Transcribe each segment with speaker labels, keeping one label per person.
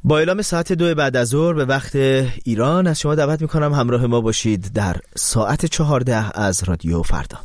Speaker 1: با اعلام ساعت 2 بعد از ظهر به وقت ایران از شما دعوت میکنم همراه ما باشید در ساعت 14 از رادیو فردا.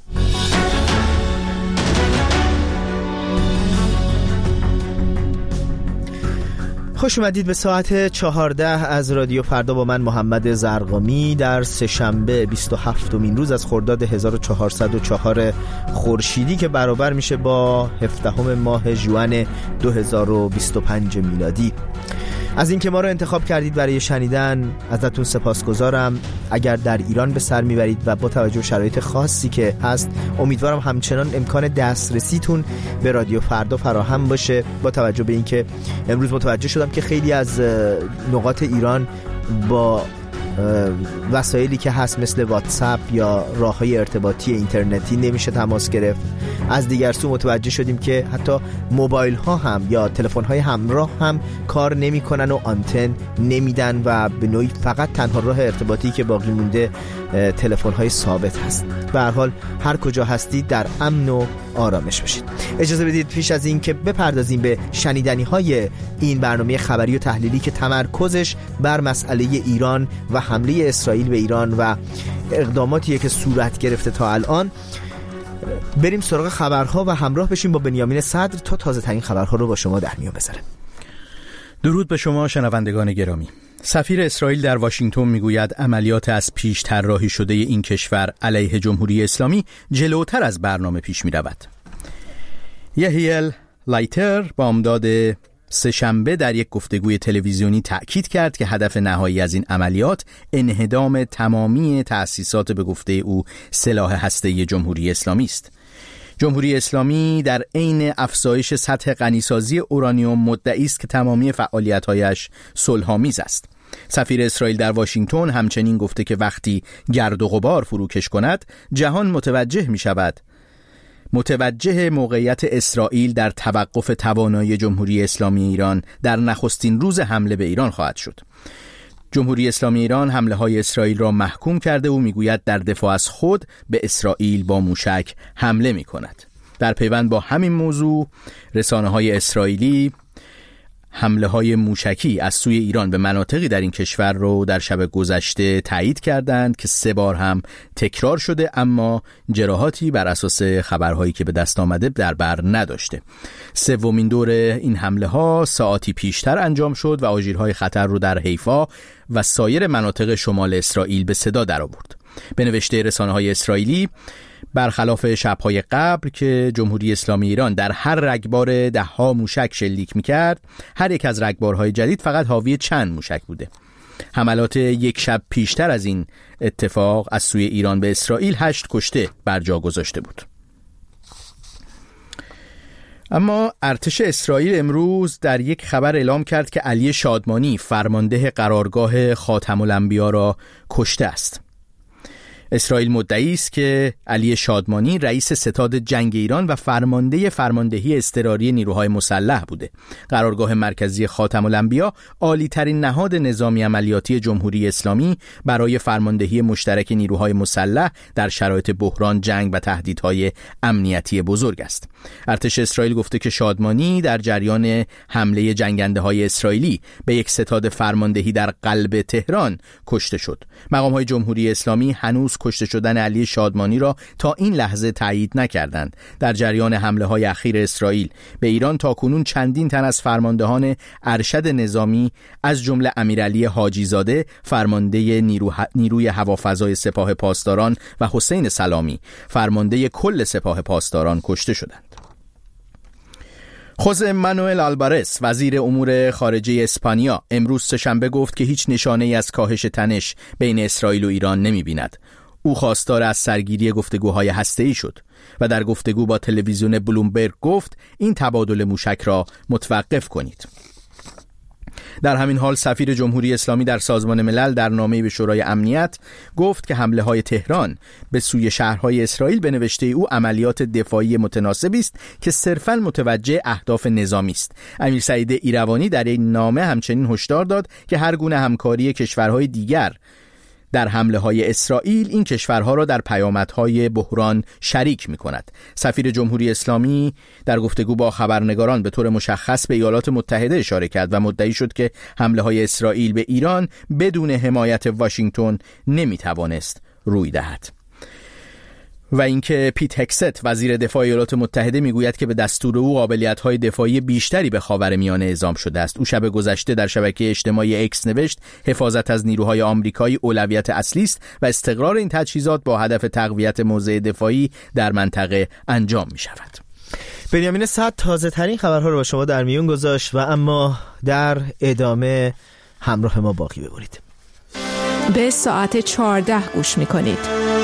Speaker 1: خوش اومدید به ساعت 14 از رادیو فردا با من محمد زرقامی در سه‌شنبه 27مین روز از خرداد 1404 خورشیدی که برابر میشه با 17 ماه ژوئن 2025 میلادی. از اینکه ما رو انتخاب کردید برای شنیدن ازتون سپاسگزارم. اگر در ایران به سر میبرید و با توجه به شرایط خاصی که هست، امیدوارم همچنان امکان دسترسیتون به رادیو فردا فراهم باشه. با توجه به اینکه امروز متوجه شدم که خیلی از نقاط ایران با وسایلی که هست مثل واتساپ یا راه‌های ارتباطی اینترنتی نمیشه تماس گرفت. از دیگر سو متوجه شدیم که حتی موبایل ها هم یا تلفن های همراه هم کار نمیکنن و آنتن نمیدن و به نوعی فقط تنها راه ارتباطی که باقی مونده تلفن های ثابت هست. به هر حال هر کجا هستید در امن و آرامش باشید. اجازه بدید پیش از این که بپردازیم به شنیدنی های این برنامه خبری و تحلیلی که تمرکزش بر مسئله ایران و حمله اسرائیل به ایران و اقداماتیه که صورت گرفته تا الان، بریم سراغ خبرها و همراه بشیم با بنیامین صدر تا تازه ترین خبرها رو با شما در میون بذاره.
Speaker 2: درود به شما شنوندگان گرامی. سفیر اسرائیل در واشنگتن میگوید عملیات از پیش طراحی شده این کشور علیه جمهوری اسلامی جلوتر از برنامه پیش می‌رود. یحیی لایتر بامداد سه‌شنبه در یک گفتگوی تلویزیونی تأکید کرد که هدف نهایی از این عملیات انهدام تمامی تأسیسات به گفته او سلاح هسته‌ای جمهوری اسلامی است. جمهوری اسلامی در عین افزایش سطح غنیسازی اورانیوم مدعی است که تمامی فعالیت‌هایش صلح‌آمیز است. سفیر اسرائیل در واشنگتن همچنین گفته که وقتی گرد و غبار فروکش کند، جهان متوجه موقعیت اسرائیل در توقف توانایی جمهوری اسلامی ایران در نخستین روز حمله به ایران خواهد شد. جمهوری اسلامی ایران حمله های اسرائیل را محکوم کرده و میگوید در دفاع از خود به اسرائیل با موشک حمله می کند. در پیوند با همین موضوع رسانه های اسرائیلی حمله های موشکی از سوی ایران به مناطقی در این کشور رو در شب گذشته تایید کردند که 3 بار هم تکرار شده، اما جراحاتی بر اساس خبرهایی که به دست آمده در بر نداشته. 3مین دور این حمله ها ساعتی پیشتر انجام شد و آژیرهای خطر رو در حیفا و سایر مناطق شمال اسرائیل به صدا درآورد. به نوشته رسانه های اسرائیلی، برخلاف شب‌های قبل که جمهوری اسلامی ایران در هر رگبار 10 موشک شلیک می‌کرد، هر یک از رگبارهای جدید فقط حاوی چند موشک بوده. حملات یک شب پیشتر از این اتفاق از سوی ایران به اسرائیل 8 کشته بر جا گذاشته بود. اما ارتش اسرائیل امروز در یک خبر اعلام کرد که علی شادمانی فرمانده قرارگاه خاتم الانبیا را کشته است. اسرائیل مدعی است که علی شادمانی رئیس ستاد جنگ ایران و فرماندهی اضطراری نیروهای مسلح بوده. قرارگاه مرکزی خاتم الانبیا عالی ترین نهاد نظامی عملیاتی جمهوری اسلامی برای فرماندهی مشترک نیروهای مسلح در شرایط بحران، جنگ و تهدیدهای امنیتی بزرگ است. ارتش اسرائیل گفته که شادمانی در جریان حمله جنگنده‌های اسرائیلی به یک ستاد فرماندهی در قلب تهران کشته شد. مقام‌های جمهوری اسلامی هنوز کشته شدن علی شادمانی را تا این لحظه تایید نکردند. در جریان حمله‌های اخیر اسرائیل به ایران تاکنون چندین تن از فرماندهان ارشد نظامی از جمله امیرعلی حاجی زاده فرمانده نیروی هوافضای سپاه پاسداران و حسین سلامی فرمانده کل سپاه پاسداران کشته شدند. خوزه مانوئل آلبارس وزیر امور خارجه اسپانیا امروز سه‌شنبه گفت که هیچ نشانه‌ای از کاهش تنش بین اسرائیل و ایران نمی‌بیند. او خواستار از سرگیری گفتگوهای هسته‌ای شد و در گفتگو با تلویزیون بلومبرگ گفت این تبادل موشک را متوقف کنید. در همین حال سفیر جمهوری اسلامی در سازمان ملل در نامه‌ای به شورای امنیت گفت که حمله‌های تهران به سوی شهرهای اسرائیل به نوشته او عملیات دفاعی متناسبی است که صرفاً متوجه اهداف نظامی است. امیر سعید ایروانی در این نامه همچنین هشدار داد که هر گونه همکاری کشورهای دیگر در حمله‌های اسرائیل این کشورها را در پیامدهای بحران شریک می‌کند. سفیر جمهوری اسلامی در گفتگو با خبرنگاران به طور مشخص به ایالات متحده اشاره کرد و مدعی شد که حمله‌های اسرائیل به ایران بدون حمایت واشنگتن نمی‌توانست روی دهد. و اینکه پیت هکست وزیر دفاع ایالات متحده میگوید که به دستور او قابلیت‌های دفاعی بیشتری به خاورمیانه اعزام شده است. او شب گذشته در شبکه اجتماعی اکس نوشت حفاظت از نیروهای آمریکایی اولویت اصلی است و استقرار این تجهیزات با هدف تقویت موضع دفاعی در منطقه انجام می‌شود.
Speaker 1: بنیامین صد تازه ترین خبرها رو با شما در میون گذاشت و اما در ادامه همراه ما باقی بمونید.
Speaker 3: به ساعت 14 گوش می‌کنید.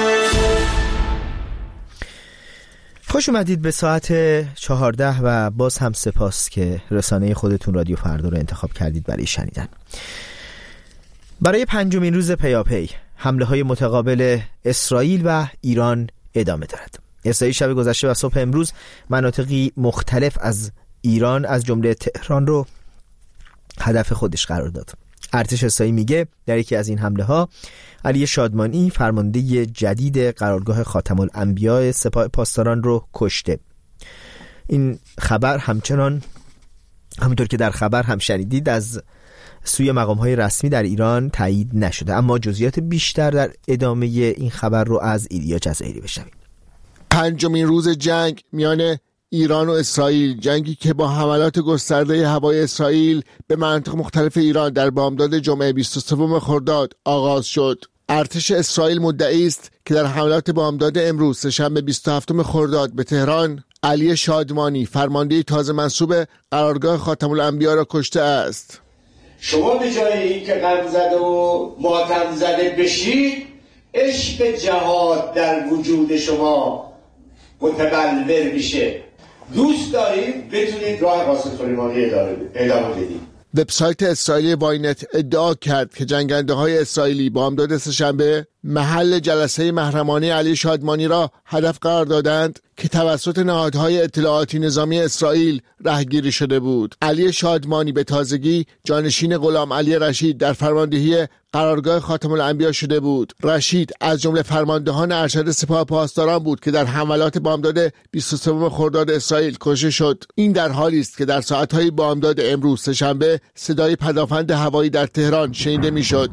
Speaker 1: خوش اومدید به ساعت 14 و باز هم سپاس که رسانه خودتون رادیو فردا رو انتخاب کردید برای شنیدن. برای پنجمین روز پیاپی حمله‌های متقابل اسرائیل و ایران ادامه دارد. اسرائیل شب گذشته و صبح امروز مناطقی مختلف از ایران از جمله تهران رو هدف خودش قرار داد. ارتش اسرائیل میگه در یکی از این حمله‌ها علی شادمانی فرمانده جدید قرارگاه خاتم الانبیاء سپاه پاسداران رو کشته. این خبر همونطور که در خبر هم شنیدید از سوی مقام‌های رسمی در ایران تایید نشده، اما جزئیات بیشتر در ادامه این خبر رو از ایلیا جزایری بشنوید.
Speaker 4: پنجمین روز جنگ میان ایران و اسرائیل، جنگی که با حملات گسترده هوای اسرائیل به مناطق مختلف ایران در بامداد جمعه 23 خرداد آغاز شد. ارتش اسرائیل مدعی است که در حملات بامداد امروز سه‌شنبه 27 خرداد به تهران علی شادمانی فرمانده تازه منصوب قرارگاه خاتم الانبیاء را کشته است.
Speaker 5: شما به جای این که غم زده و ماتم زده بشید، عشق جهاد در وجود شما متبلور میشه. دوست دارید بتونید راه قاسم سلیمانی ادامه بدید.
Speaker 4: وبسایت اسرائیلی واینت ادعا کرد که جنگنده‌های اسرائیلی بامداد سه‌شنبه محل جلسه محرمانه علی شادمانی را هدف قرار دادند که توسط نهادهای اطلاعاتی نظامی اسرائیل رهگیری شده بود. علی شادمانی به تازگی جانشین غلام علی رشید در فرماندهی قرارگاه خاتم الانبیاء شده بود. رشید از جمله فرماندهان ارشد سپاه پاسداران بود که در حملات بامداد 23 خرداد اسرائیل کشته شد. این در حالی است که در ساعت‌های بامداد امروز سه‌شنبه صدای پدافند هوایی در تهران شنیده می‌شد.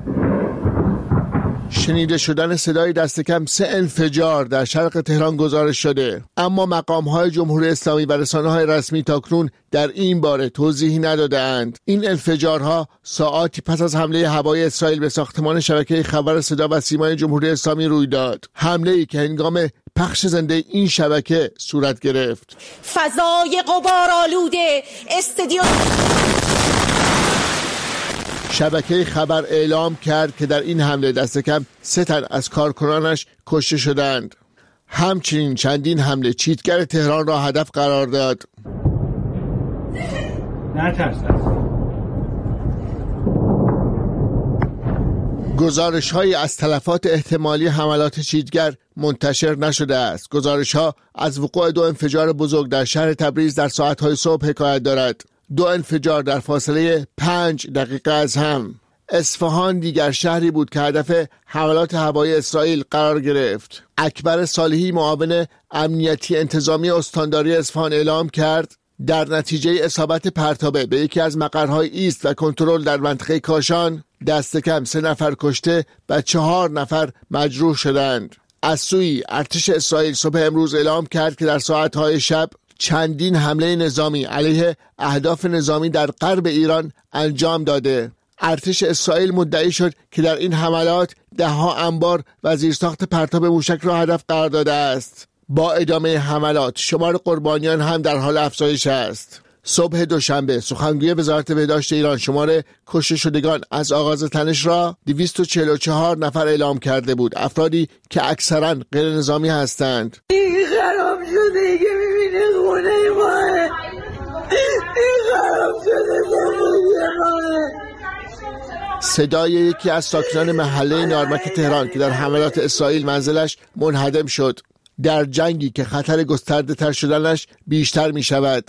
Speaker 4: شنیده شدن صدای دست کم 3 انفجار در شرق تهران گزارش شده، اما مقام‌های جمهوری اسلامی و رسانه‌های رسمی تاکنون در این باره توضیحی نداده‌اند. این انفجارها ساعاتی پس از حمله هوایی اسرائیل به ساختمان شبکه خبر صدا و سیمای جمهوری اسلامی روی داد. حمله‌ای که هنگام پخش زنده این شبکه صورت گرفت.
Speaker 6: فضای غبارآلوده استادیوم
Speaker 4: شبکه خبر اعلام کرد که در این حمله دست کم 3 تن از کارکنانش کشته شدند. همچنین چندین حمله چیتگر تهران را هدف قرار داد. گزارش‌هایی از تلفات احتمالی حملات چیتگر منتشر نشده است. گزارش‌ها از وقوع 2 انفجار بزرگ در شهر تبریز در ساعت‌های صبح حکایت دارد. 2 انفجار در فاصله 5 دقیقه از هم. اصفهان دیگر شهری بود که هدف حملات هوایی اسرائیل قرار گرفت. اکبر صالحی معاون امنیتی انتظامی استانداری اصفهان اعلام کرد در نتیجه اصابت پرتابه به یکی از مقرهای ایست و کنترل در منطقه کاشان دست کم 3 نفر کشته و 4 نفر مجروح شدند. از سوی ارتش اسرائیل صبح امروز اعلام کرد که در ساعت‌های شب چندین حمله نظامی علیه اهداف نظامی در غرب ایران انجام داده. ارتش اسرائیل مدعی شد که در این حملات 10 انبار و زیرساخت پرتاب موشک را هدف قرار داده است. با ادامه حملات شمار قربانیان هم در حال افزایش است. صبح دوشنبه سخنگوی وزارت بهداشت ایران شمار کشته شدگان از آغاز تنش را 244 نفر اعلام کرده بود، افرادی که اکثرا غیر نظامی هستند.
Speaker 6: این خراب شده که میبینه خونه ماه، این خراب شده زندگی ماه.
Speaker 4: صدای یکی از ساکنان محله نارمک تهران که در حملات اسرائیل منزلش منهدم شد، در جنگی که خطر گسترده تر شدنش بیشتر می شود.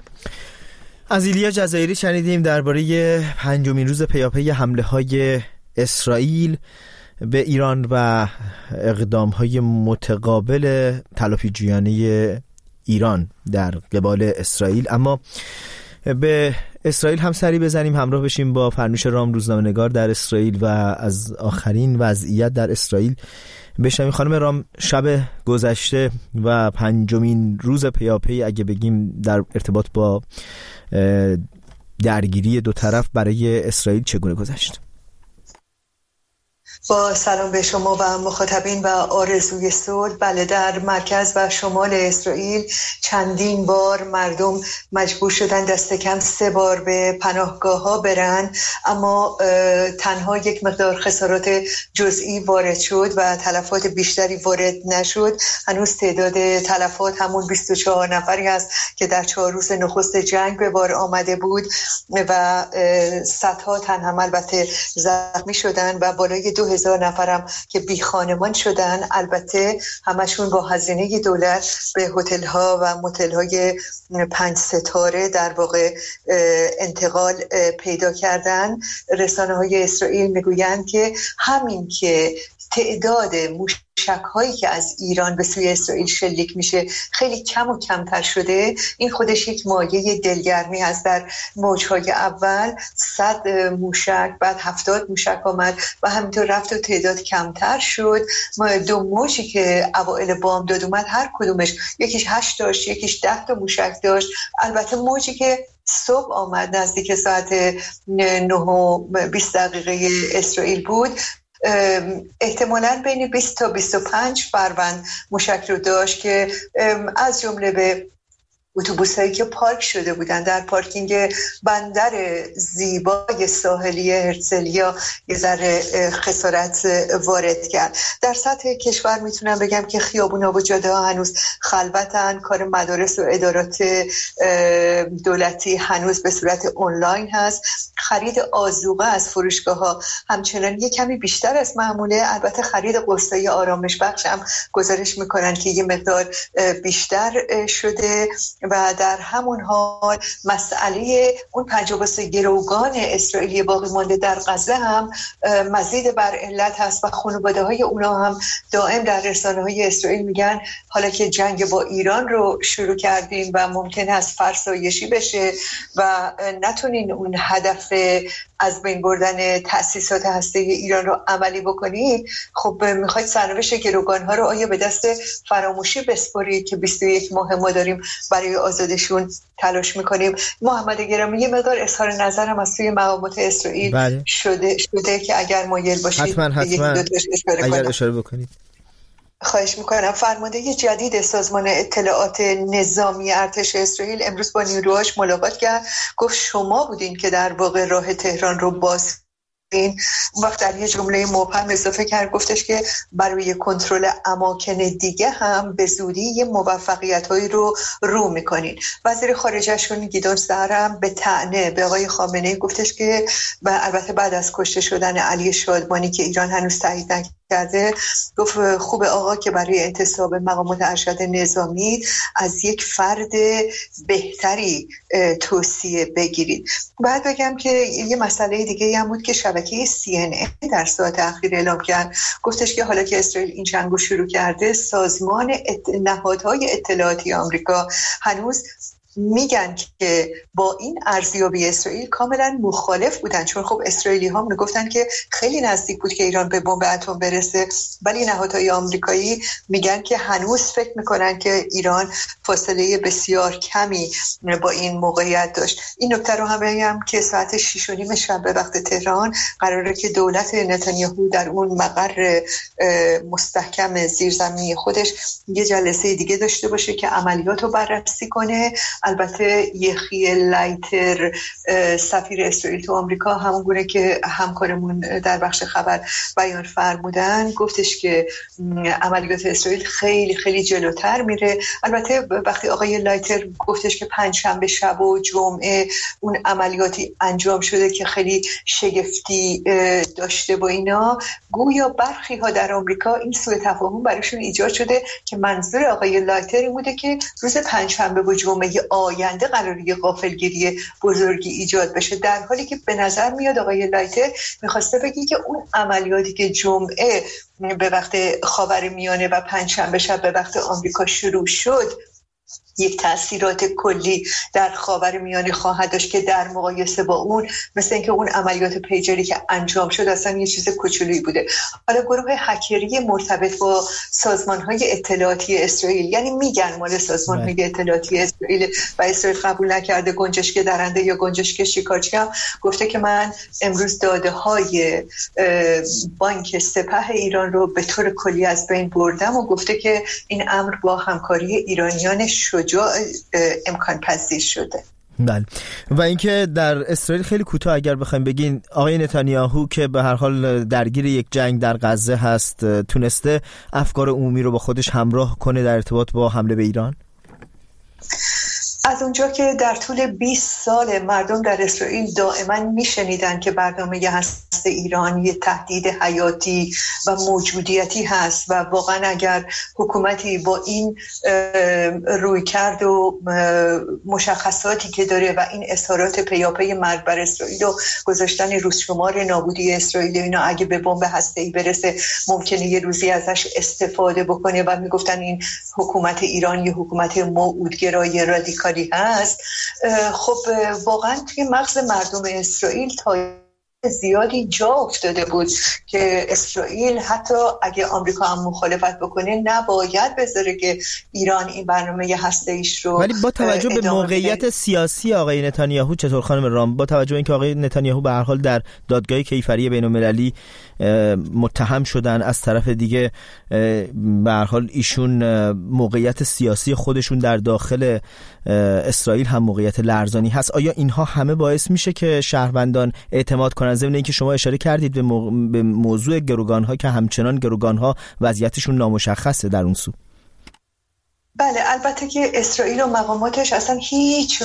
Speaker 1: از ایلیا جزایری شنیدیم درباره پنجمین روز پیاپی حمله های اسرائیل به ایران و اقدام‌های متقابل تلافیجویانه ایران در قبال اسرائیل. اما به اسرائیل هم سری بزنیم، همراه بشیم با فرنوش رام، روزنامه‌نگار در اسرائیل و از آخرین وضعیت در اسرائیل بشنویم. خانم رام، شب گذشته و 5مین روز پیاپی اگه بگیم در ارتباط با درگیری دو طرف برای اسرائیل چگونه گذشت؟
Speaker 7: با سلام به شما و مخاطبین و آرزوی صلح. بله، در مرکز و شمال اسرائیل چندین بار مردم مجبور شدن دست کم 3 بار به پناهگاه ها برن، اما تنها یک مقدار خسارات جزئی وارد شد و تلفات بیشتری وارد نشد. هنوز تعداد تلفات همون 24 نفری هست که در 4 روز نخست جنگ به بار آمده بود و صدها تن هم البته زخمی شدن و بالای 2000 نفرم که بی خانمان شدن. البته همشون با هزینه دولت به هتل ها و موتل های 5 ستاره در واقع انتقال پیدا کردن. رسانه های اسرائیل میگویند که همین که تعداد موشک‌هایی که از ایران به سوی اسرائیل شلیک میشه خیلی کم و کمتر شده، این خودش یک مایه دلگرمی هست. در موج‌های اول 100 موشک، بعد 70 موشک آمد و همینطور رفت و تعداد کمتر شد. 2 موجی که اوائل بامداد اومد هر کدومش یکیش 8 داشت، یکیش 10 تا موشک داشت. البته موجی که صبح آمد نزدیک ساعت 9:20 اسرائیل بود احتمالاً بین 20 تا 25 فروند موشک رو داشت که از جمله به اتوبوسایی که پارک شده بودن در پارکینگ بندر زیبای ساحلی هرتزلیا یه ذره خسارت وارد کرد. در سطح کشور میتونم بگم که خیابونا و جاده ها هنوز خلوتن. کار مدارس و ادارات دولتی هنوز به صورت آنلاین هست. خرید آذوقه از فروشگاه ها همچنان یه کمی بیشتر از معموله. البته خرید قرصای آرامش بخش هم گزارش میکنن که یه مقدار بیشتر شده و در همون حال مسئله اون 53 گروگان اسرائیلی باقی مانده در غزه هم مزید بر علت هست و خانواده های اونا هم دائم در رسانه های اسرائیل میگن حالا که جنگ با ایران رو شروع کردیم و ممکن است فرسایشی بشه و نتونین اون هدف از بین بردن تأسیسات هسته‌ای ایران رو عملی بکنید، خب میخواید سرنوشت گروگان‌ها رو آیا به دست فراموشی بسپارید که 21 ماه ما داریم برای آزادشون تلاش میکنیم. محمد گرامی، یه مقدار اظهار نظرم از سوی مقامات اسرائیل شده که اگر مایل باشید
Speaker 1: حتما اگر اشاره بکنید.
Speaker 7: خواهش میکنم. فرمانده جدید سازمان اطلاعات نظامی ارتش اسرائیل امروز با نیروهاش ملاقات کرد. گفت شما بودین که در واقع راه تهران رو باز این وقت در یه جمله مبهم اضافه کرد، گفتش که برای کنترل اماکن دیگه هم به زودی یه موفقیت‌هایی رو میکنین. وزیر خارجه‌شون گیدون سهر هم به طعنه به آقای خامنه‌ای گفتش که البته بعد از کشته شدن علی شادمانی که ایران هنوز تایید نکرده، گفت خوب آقا که برای انتصاب مقامات ارشد نظامی از یک فرد بهتری توصیه بگیرید. بعد بگم که یه مسئله دیگه هم بود که شبکه CNN در ساعت اخیر اعلام کرد. گفتش که حالا که اسرائیل این جنگو شروع کرده، سازمان نهادهای اطلاعاتی آمریکا هنوز میگن که با این ارزیابی اسرائیل کاملا مخالف بودن، چون خب اسرائیلی ها میگفتن که خیلی نزدیک بود که ایران به بمب اتم برسه، ولی نهادهای آمریکایی میگن که هنوز فکر میکنن که ایران فاصله بسیار کمی با این موقعیت داشت. این نکته رو هم بگم که ساعت 6:30 شب به وقت تهران قراره که دولت نتانیاهو در اون مقر مستحکم زیرزمینی خودش یه جلسه دیگه داشته باشه که عملیات رو بررسی کنه. البته یخی لایتر سفیر اسرائیل تو آمریکا همون گونه که همکارمون در بخش خبر بیان فرمودن گفتش که عملیات اسرائیل خیلی خیلی جلوتر میره. البته وقتی آقای لایتر گفتش که پنجشنبه شب و جمعه اون عملیاتی انجام شده که خیلی شگفتی داشته با اینا، گویا برخی ها در آمریکا این سوء تفاهم براشون ایجاد شده که منظور آقای لایتر این بوده که روز پنجشنبه و جمعه آینده قراره غافلگیری بزرگی ایجاد بشه، در حالی که به نظر میاد آقای لایته میخواسته بگی که اون عملیاتی که جمعه به وقت خاورمیانه و پنجشنبه شب به وقت آمریکا شروع شد یک تأثیرات کلی در خاورمیانه خواهد داشت که در مقایسه با اون مثل اینکه اون عملیات پیجری که انجام شد اصلا یه چیز کوچولویی بوده. حالا گروه هکری مرتبط با سازمان‌های اطلاعاتی اسرائیل، یعنی میگن مال سازمان‌های اطلاعاتی اسرائیل و اسرائیل قبول نکرده، گنجشک درنده یا گنجشک شیکارچی هم گفته که من امروز داده‌های بانک سپه ایران رو به طور کلی از بین بردم و گفته که این امر با همکاری ایرانیان شجاع امکان پذیر شده.
Speaker 1: بله. و اینکه در اسرائیل خیلی کوتاه اگر بخوایم بگین، آقای نتانیاهو که به هر حال درگیر یک جنگ در غزه هست تونسته افکار عمومی رو با خودش همراه کنه در ارتباط با حمله به ایران؟
Speaker 7: از اونجا که در طول 20 سال مردم در اسرائیل دائما میشنیدن که برنامه هسته ایران یه تهدید حیاتی و موجودیتی هست و واقعا اگر حکومتی با این رویکرد و مشخصاتی که داره و این اظهارات پیاپی مرگ بر اسرائیل و گذاشتن روزشمار نابودی اسرائیل اینا اگه به بمب هسته‌ای برسه ممکنه یه روزی ازش استفاده بکنه و میگفتن این حکومت ایران یه حکومت موعودگرای رادیکالی هست، خب واقعا توی مغز مردم اسرائیل تا زیادی جا افتاده بود که اسرائیل حتی اگه آمریکا هم مخالفت بکنه نباید بذاره که ایران این برنامه هسته‌ایش رو.
Speaker 1: ولی با توجه به موقعیت سیاسی آقای نتانیاهو چطور خانم رام، با توجه به اینکه آقای نتانیاهو به هر حال در دادگاه کیفری بین‌المللی متهم شدن، از طرف دیگه به هر حال ایشون موقعیت سیاسی خودشون در داخل اسرائیل هم موقعیت لرزانی هست، آیا اینها همه باعث میشه که شهروندان اعتماد کنن؟ ضمن اینکه شما اشاره کردید به موضوع گروگان‌ها که همچنان گروگان‌ها وضعیتشون نامشخصه در اون سو.
Speaker 7: بله، البته که اسرائیل و مقاماتش اصلا هیچ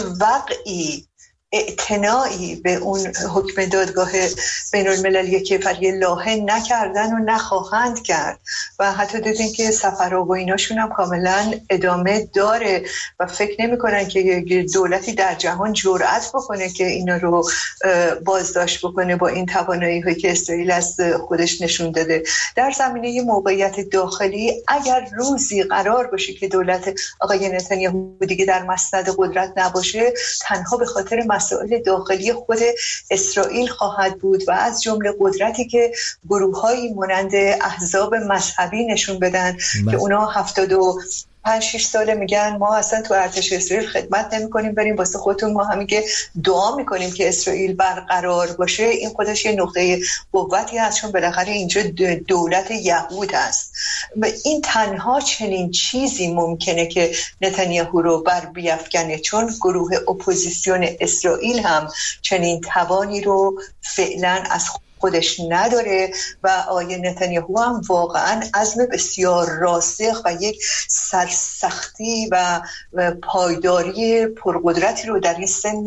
Speaker 7: اعتنایی به اون حکم دادگاه بین‌المللی کیفری لاحق نکردن و نخواهند کرد و حتی دیدین که سفرها و ایناشون هم کاملا ادامه داره و فکر نمی‌کنن که یک دولتی در جهان جرأت بکنه که اینا رو بازداشت بکنه با این توانایی‌هایی که اسرائیل از خودش نشون داده. در زمینه موقعیت داخلی اگر روزی قرار باشه که دولت آقای نتانیاهو دیگه در مسند قدرت نباشه، تنها به خاطر مسائل داخلی خود اسرائیل خواهد بود و از جمله قدرتی که گروه‌هایی مانند احزاب مذهبی نشون بدن که اونا 5-6 ساله میگن ما اصلا تو ارتش اسرائیل خدمت نمی‌کنیم، بریم واسه خودتون، ما همین که دعا می‌کنیم که اسرائیل برقرار باشه. این خودش یه نقطه قوتی هست چون بالاخره اینجا دولت یهود هست و این تنها چنین چیزی ممکنه که نتانیاهو رو بر بیفکنه، چون گروه اپوزیسیون اسرائیل هم چنین توانی رو فعلا از خودش نداره و آقای نتانیاهو هم واقعا عزم بسیار راسخ و یک سرسختی و پایداری پرقدرتی رو در این سن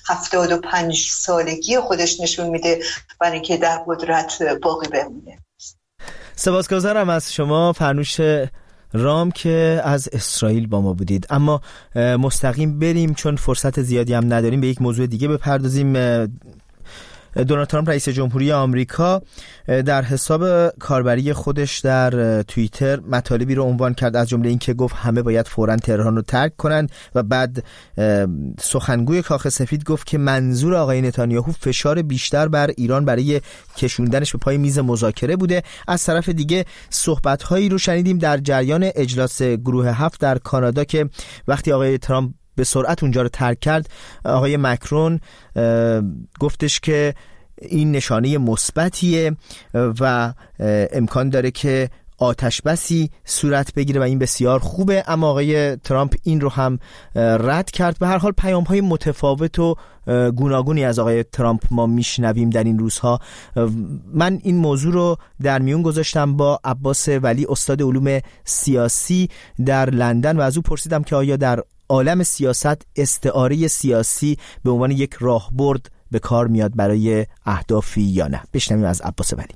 Speaker 7: 75 سالگی خودش نشون میده برای اینکه در قدرت باقی بمونه.
Speaker 1: سپاسگزارم از شما فرنوش رام که از اسرائیل با ما بودید. اما مستقیم بریم چون فرصت زیادی هم نداریم به یک موضوع دیگه بپردازیم. دونالد ترامپ رئیس جمهوری آمریکا در حساب کاربری خودش در توییتر مطالبی رو عنوان کرد، از جمله این که گفت همه باید فوراً تهران رو ترک کنن و بعد سخنگوی کاخ سفید گفت که منظور آقای نتانیاهو فشار بیشتر بر ایران برای کشوندنش به پای میز مذاکره بوده. از طرف دیگه صحبت‌هایی رو شنیدیم در جریان اجلاس گروه 7 در کانادا که وقتی آقای ترامپ به سرعت اونجا رو ترک کرد، آقای مکرون گفتش که این نشانه مثبتیه و امکان داره که آتش بسی صورت بگیره و این بسیار خوبه. اما آقای ترامپ این رو هم رد کرد. به هر حال پیام‌های متفاوت و گوناگونی از آقای ترامپ ما میشنویم در این روزها. من این موضوع رو در میون گذاشتم با عباس ولی، استاد علوم سیاسی در لندن، و از او پرسیدم که آیا در عالم سیاست استعاره سیاسی به عنوان یک راهبرد به کار میاد برای اهدافی یا نه. بشنویم از عباس ولی.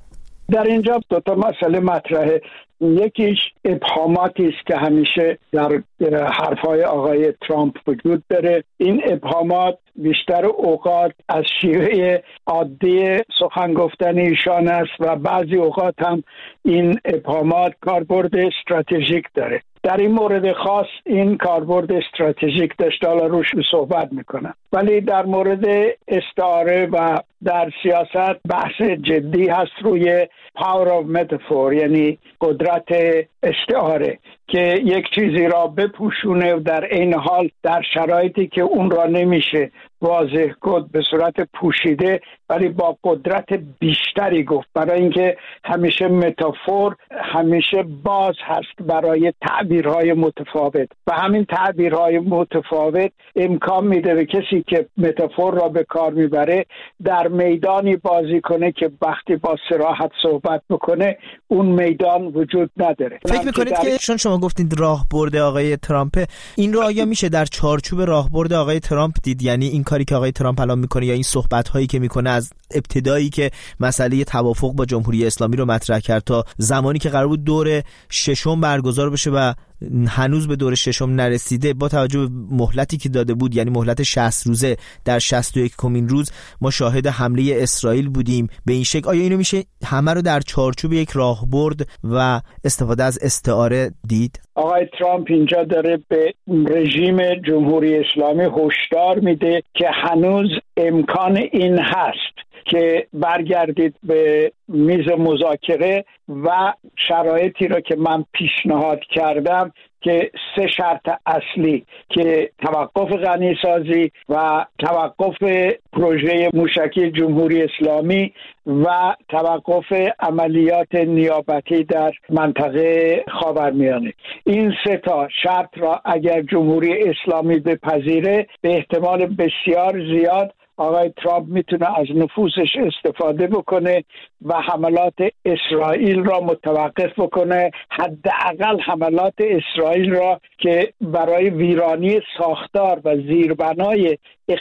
Speaker 8: در اینجا دو تا مسئله مطرحه. یکیش ابهاماتی است که همیشه در حرفهای آقای ترامپ وجود داره. این ابهامات بیشتر اوقات از شیوه عادی سخن گفتن ایشان است و بعضی اوقات هم این ابهامات کاربرد استراتژیک داره. در این مورد خاص این کاربرد استراتژیک داشته، حالا روش صحبت میکنم. ولی در مورد استعاره و در سیاست بحث جدی هست روی power of metaphor، یعنی قدرت استعاره که یک چیزی را بپوشونه و در این حال در شرایطی که اون را نمیشه واضح گفت به صورت پوشیده ولی با قدرت بیشتری گفت، برای اینکه همیشه متافور همیشه باز هست برای تعبیرهای متفاوت و همین تعبیرهای متفاوت امکان میده به کسی که متافور را به کار میبره در میدانی بازی کنه که وقتی با صراحت صحبت بکنه اون میدان وجود نداره.
Speaker 1: فکر میکنید که چون شما گفتید راهبرد آقای ترامپ، این رو آیا میشه در چارچوب راهبرد آقای ترامپ دید؟ یعنی این کاری که آقای ترامپ الان میکنه یا این صحبت هایی که میکنه از ابتدایی که مسئله توافق با جمهوری اسلامی رو مطرح کرد تا زمانی که قرار بود دور ششم برگزار بشه و هنوز به دور ششم نرسیده، با توجه به مهلتی که داده بود، یعنی مهلت 60 روزه، در 61مین روز ما شاهد حمله اسرائیل بودیم به این شکل. آیا اینو میشه همه رو در چارچوب یک راهبرد و استفاده از استعاره دید؟
Speaker 8: آقای ترامپ اینجا داره به رژیم جمهوری اسلامی هشدار میده که هنوز امکان این هست که برگردید به میز مذاکره و شرایطی را که من پیشنهاد کردم که 3 شرط اصلی که توقف غنیسازی و توقف پروژه موشکی جمهوری اسلامی و توقف عملیات نیابتی در منطقه خاورمیانه، این 3 تا شرط را اگر جمهوری اسلامی بپذیره به احتمال بسیار زیاد آقای ترامپ میتونه از نفوذش استفاده بکنه و حملات اسرائیل را متوقف بکنه، حداقل حملات اسرائیل را که برای ویرانی ساختار و زیربنای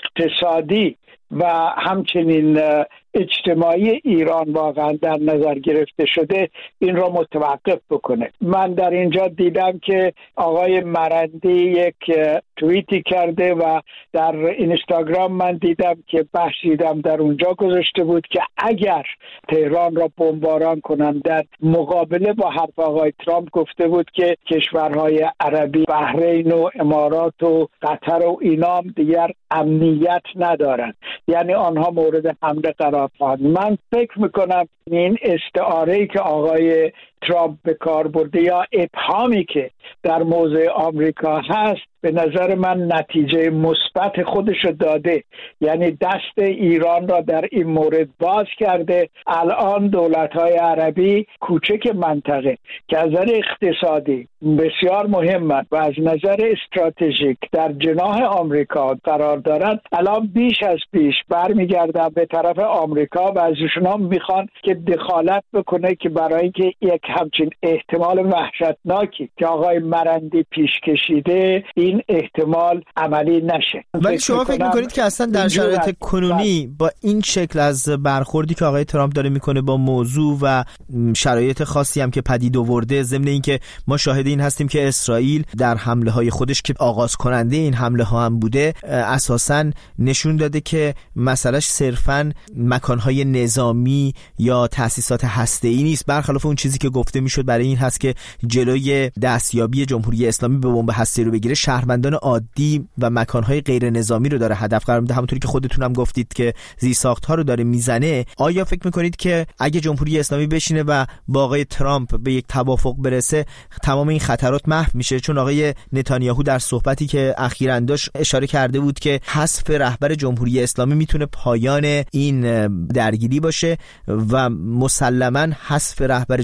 Speaker 8: اقتصادی و همچنین اجتماعی ایران واقعا در نظر گرفته شده این را متوقف بکنه. من در اینجا دیدم که آقای مرندی یک توییتی کرده و در اینستاگرام من دیدم که بحثیدم در اونجا گذاشته بود که اگر تهران را بمباران کنند، در مقابله با حرف آقای ترامپ گفته بود که کشورهای عربی، بحرین و امارات و قطر و اینا دیگر امنیت ندارند، یعنی آنها مورد حمله قرار خواهند. من فکر میکنم این استعاره‌ای که آقای ترامپ به کار برده یا ابهامی که در موضع آمریکا هست به نظر من نتیجه مثبت خودشو داده، یعنی دست ایران را در این مورد باز کرده. الان دولت‌های عربی کوچک منطقه که از نظر اقتصادی بسیار مهمند و از نظر استراتژیک در جناح آمریکا قرار دارند، الان بیش از پیش برمیگردن به طرف آمریکا و از ایشون میخوان که دخالت بکنه که برای اینکه یک همچین احتمال وحشتناکی که آقای مرندی پیش کشیده این احتمال عملی نشه.
Speaker 1: ولی شما فکر میکنید که اصلا در شرایط کنونی با این شکل از برخوردی که آقای ترامپ داره میکنه با موضوع و شرایط خاصی هم که پدید آورده، ضمن اینکه ما شاهد این هستیم که اسرائیل در حمله های خودش که آغاز کننده این حمله ها هم بوده اساساً نشون داده که مسئلهش صرفاً مکانهای نظامی یا تأسیسات هسته‌ای نیست، برخلاف اون چیزی که گفته میشد برای این هست که جلوی دستیابی جمهوری اسلامی به بمب هسته‌ای رو بگیره، شهروندان عادی و مکانهای غیر نظامی رو داره هدف قرار میده، همونطوری که خودتون هم گفتید که زیرساخت‌ها رو داره میزنه. آیا فکر میکنید که اگه جمهوری اسلامی بشینه و با آقای ترامپ به یک توافق برسه تمام این خطرات محو میشه؟ چون آقای نتانیاهو در صحبتی که اخیراً داشت اشاره کرده بود که حذف رهبر جمهوری اسلامی میتونه پایان این درگیری باشه و مسلماً حذف رهبر جمهوری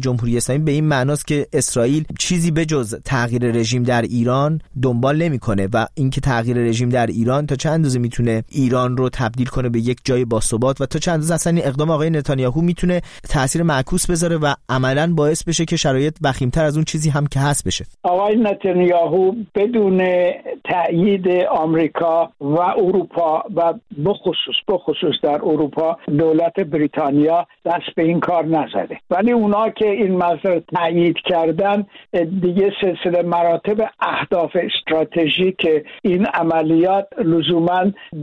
Speaker 1: اسلامی به این معناست که اسرائیل چیزی به جز تغییر رژیم در ایران دنبال نمیکنه و اینکه تغییر رژیم در ایران تا چند اندازه میتونه ایران رو تبدیل کنه به یک جای باثبات و تا چند اندازه اصلا این اقدام آقای نتانیاهو میتونه تاثیر معکوس بذاره و عملاً باعث بشه که شرایط وخیم‌تر از اون چیزی هم که هست بشه.
Speaker 8: آقای نتانیاهو بدون تأیید آمریکا و اروپا و بخصوص در اروپا دولت بریتانیا دست به این کار نزده، ولی اونا که این مسئله تأیید کردن دیگه سلسله مراتب اهداف استراتژیک این عملیات لزوما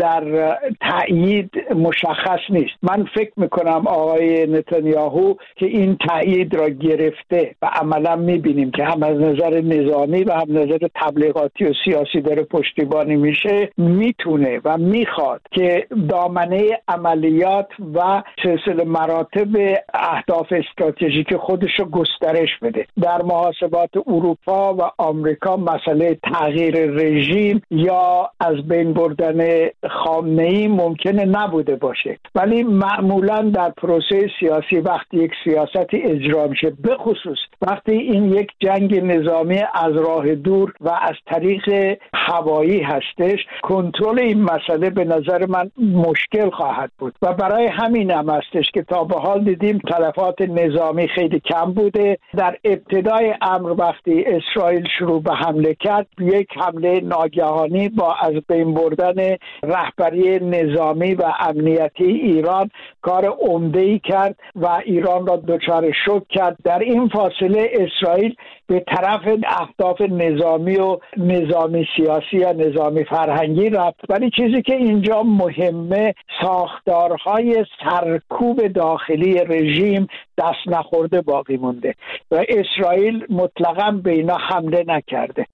Speaker 8: در تأیید مشخص نیست. من فکر میکنم آقای نتانیاهو که این تأیید را گرفته و عملا میبینیم که هم از نظر نظامی و هم نظر تبلیغاتی و سیاسی داره پشتیبانی میشه، میتونه و میخواد که دامنه عملیات و سلسله مراتب اهداف استراتژیک خودش رو گسترش بده. در محاسبات اروپا و آمریکا مسئله تغییر رژیم یا از بین بردن خامنه‌ای ممکنه نبوده باشه، ولی معمولا در پروسه سیاسی وقتی یک سیاستی اجرا میشه، به خصوص وقتی این یک جنگ نظامی از راه دور و از طریق هوایی هستش، کنترل این مسئله به نظر من مشکل خواهد بود و برای همین هم هستش که تا به حال دیدیم تلفات نظامی خیلی کم بوده. در ابتدای امر وقتی اسرائیل شروع به حمله کرد، یک حمله ناگهانی با از بین بردن رهبری نظامی و امنیتی ایران کار عمده‌ای کرد و ایران را دچار شوک کرد. در این فاصله اسرائیل به طرف اهداف نظامی و نظامی سیاسی یا نظامی فرهنگی رفت، ولی چیزی که اینجا مهمه ساختارهای سرکوب داخلی رژیم دست نخورده باقی مونده و اسرائیل مطلقاً به اینا حمله نکرده.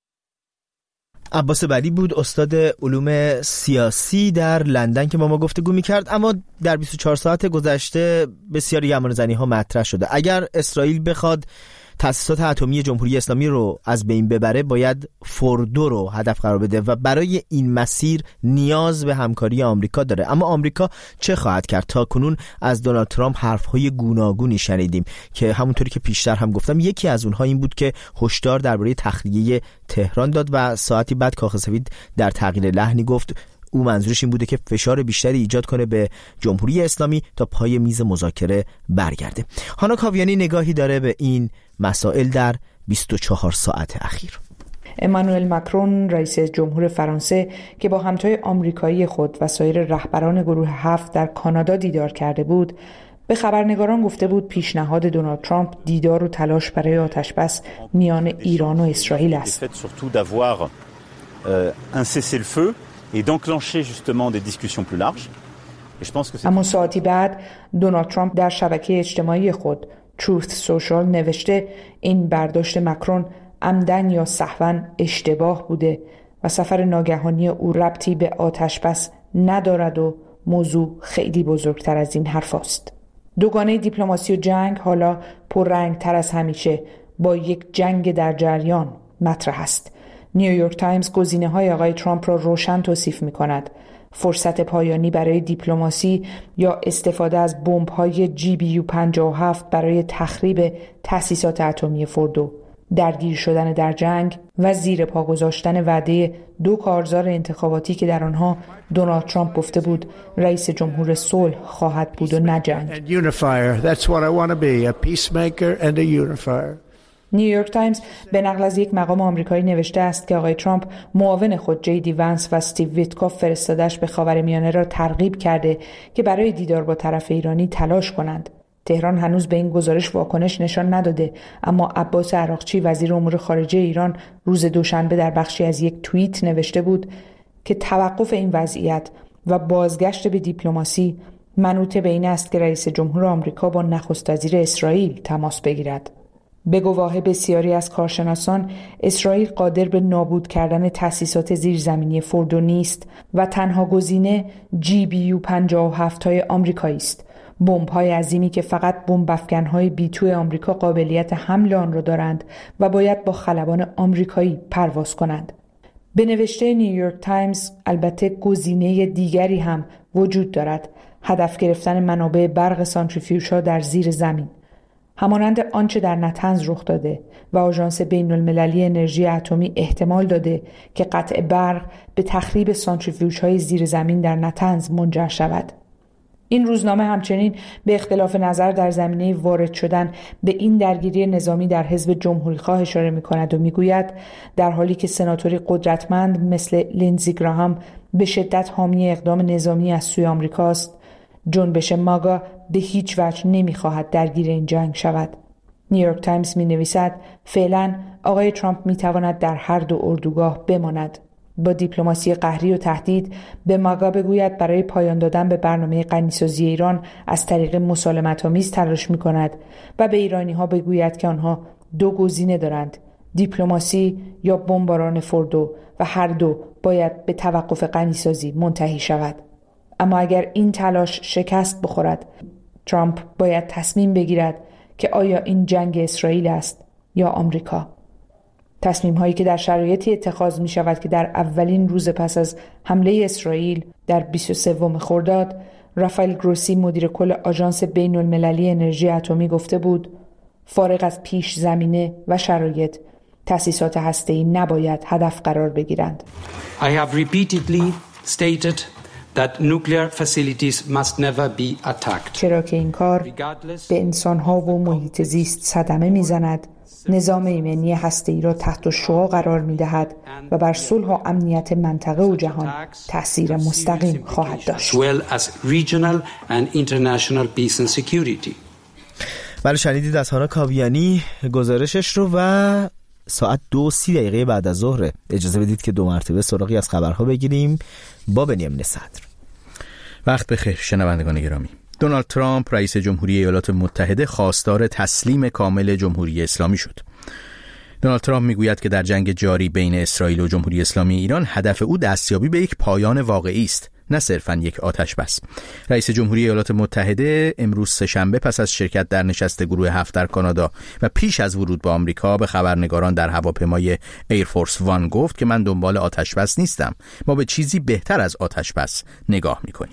Speaker 1: عباس بلی بود، استاد علوم سیاسی در لندن که با ما گفتگو می‌کرد. اما در 24 ساعت گذشته بسیاری گمانه‌زنی‌ها مطرح شده. اگر اسرائیل بخواد تأسیسات اتمی جمهوری اسلامی رو از بین ببره، باید فوردو رو هدف قرار بده و برای این مسیر نیاز به همکاری آمریکا داره. اما آمریکا چه خواهد کرد؟ تا کنون از دونالد ترامپ حرف‌های گوناگونی شنیدیم که همونطوری که پیشتر هم گفتم یکی از اونها این بود که هشدار درباره تخلیه تهران داد و ساعتی بعد کاخ سفید در تغییر لحنی گفت او منظورش این بوده که فشار بیشتری ایجاد کنه به جمهوری اسلامی تا پای میز مذاکره برگرده. هانا کاویانی نگاهی داره به این مسائل در 24 ساعت اخیر.
Speaker 3: امانوئل ماکرون رئیس جمهور فرانسه که با همتای آمریکایی خود و سایر رهبران گروه 7 در کانادا دیدار کرده بود، به خبرنگاران گفته بود پیشنهاد دونالد ترامپ دیدار و تلاش برای آتشبس میان ایران و اسرائیل است.
Speaker 9: et d'enclencher justement des discussions plus larges. Et je pense que
Speaker 3: اما ساعتی بعد دونالد ترامپ در شبکه اجتماعی خود تروث سوشال نوشته این برداشت ماکرون عمدن یا سهواً اشتباه بوده و سفر ناگهانی او ربطی به آتشبس ندارد و موضوع خیلی بزرگتر از این حرف است. دوگانه دیپلماسی و جنگ حالا پررنگتر از همیشه با یک جنگ در جریان مطرح است. نیویورک تایمز گزینه‌های آقای ترامپ را روشن توصیف می‌کند: فرصت پایانی برای دیپلماسی یا استفاده از بمب‌های GBU 57 برای تخریب تأسیسات اتمی فوردو، درگیر شدن در جنگ و زیر پا گذاشتن وعده 2 کارزار انتخاباتی که در آنها دونالد ترامپ گفته بود رئیس جمهور صلح خواهد بود و نه جنگ. نیویورک تایمز به نقل از یک مقام آمریکایی نوشته است که آقای ترامپ معاون خود JD وانس و استیو ویتکوف فرستادش به خاورمیانه را ترغیب کرده که برای دیدار با طرف ایرانی تلاش کنند. تهران هنوز به این گزارش واکنش نشان نداده، اما عباس عراقچی وزیر امور خارجه ایران روز دوشنبه در بخشی از یک توییت نوشته بود که توقف این وضعیت و بازگشت به دیپلماسی منوط به این است که رئیس جمهور آمریکا با نخست وزیر اسرائیل تماس بگیرد. به گواه بسیاری از کارشناسان، اسرائیل قادر به نابود کردن تأسیسات زیرزمینی فوردو نیست و تنها گزینه GBU 57 های آمریکایی است. بمب‌های عظیمی که فقط بمب افکن‌های B2 آمریکا قابلیت حمل آن را دارند و باید با خلبان آمریکایی پرواز کنند. به نوشته نیویورک تایمز البته گزینه دیگری هم وجود دارد: هدف گرفتن منابع برق سانتریفیوژها در زیر زمین. همانند آنچه در نتنز رخ داده و آژانس بین‌المللی انرژی اتمی احتمال داده که قطع برق به تخریب سانتریفیوژهای زیر زمین در نتنز منجر شود. این روزنامه همچنین به اختلاف نظر در زمینه وارد شدن به این درگیری نظامی در حزب جمهوری‌خواه اشاره می‌کند و می‌گوید در حالی که سناتوری قدرتمند مثل لیندزی گراهام به شدت حامی اقدام نظامی از سوی آمریکاست، جنبش ماگا به هیچ وجه نمی‌خواهد درگیر این جنگ شود. نیویورک تایمز می‌نویسد فعلا آقای ترامپ می‌تواند در هر دو اردوگاه بماند. با دیپلماسی قهری و تهدید به ماگا بگوید برای پایان دادن به برنامه غنیسازی ایران از طریق مسالمت‌آمیز تلاش می‌کند و به ایرانی‌ها بگوید که آنها دو گزینه دارند: دیپلماسی یا بمباران فوردو، و هر دو باید به توقف غنیسازی منتهی شود. اما اگر این تلاش شکست بخورد، ترامپ باید تصمیم بگیرد که آیا این جنگ اسرائیل است یا آمریکا. تصمیم هایی که در شرایطی اتخاذ می شود که در اولین روز پس از حمله اسرائیل در 23 خرداد، رافائل گروسی مدیر کل آژانس بین المللی انرژی اتمی گفته بود فارغ از پیش زمینه و شرایط، تأسیسات هسته‌ای نباید هدف قرار بگیرند.
Speaker 10: I have repeatedly stated that nuclear facilities must never be attacked.
Speaker 3: چرا که این کار به انسانها و محیط زیست صدمه میزند، نظام ایمنی هسته‌ای را تحت شعاع قرار می‌دهد و بر صلح و امنیت منطقه و جهان تأثیر مستقیم خواهد داشت.
Speaker 1: بله، شنیدید از هانا کاویانی گزارشش رو و ساعت 2:30 بعد از ظهر. اجازه بدید که 2 مرتبه سراغی از خبرها بگیریم با بنیامین صدر.
Speaker 2: وقت بخیر شنوندگان گرامی. دونالد ترامپ رئیس جمهوری ایالات متحده خواستار تسلیم کامل جمهوری اسلامی شد. دونالد ترامپ میگوید که در جنگ جاری بین اسرائیل و جمهوری اسلامی ایران هدف او دستیابی به یک پایان واقعی است، نه صرفاً یک آتش بس. رئیس جمهوری ایالات متحده امروز سه‌شنبه پس از شرکت در نشست گروه 7 در کانادا و پیش از ورود به آمریکا به خبرنگاران در هواپیمای ایرفورس وان گفت که من دنبال آتش بس نیستم، ما به چیزی بهتر از آتش بس نگاه می‌کنیم.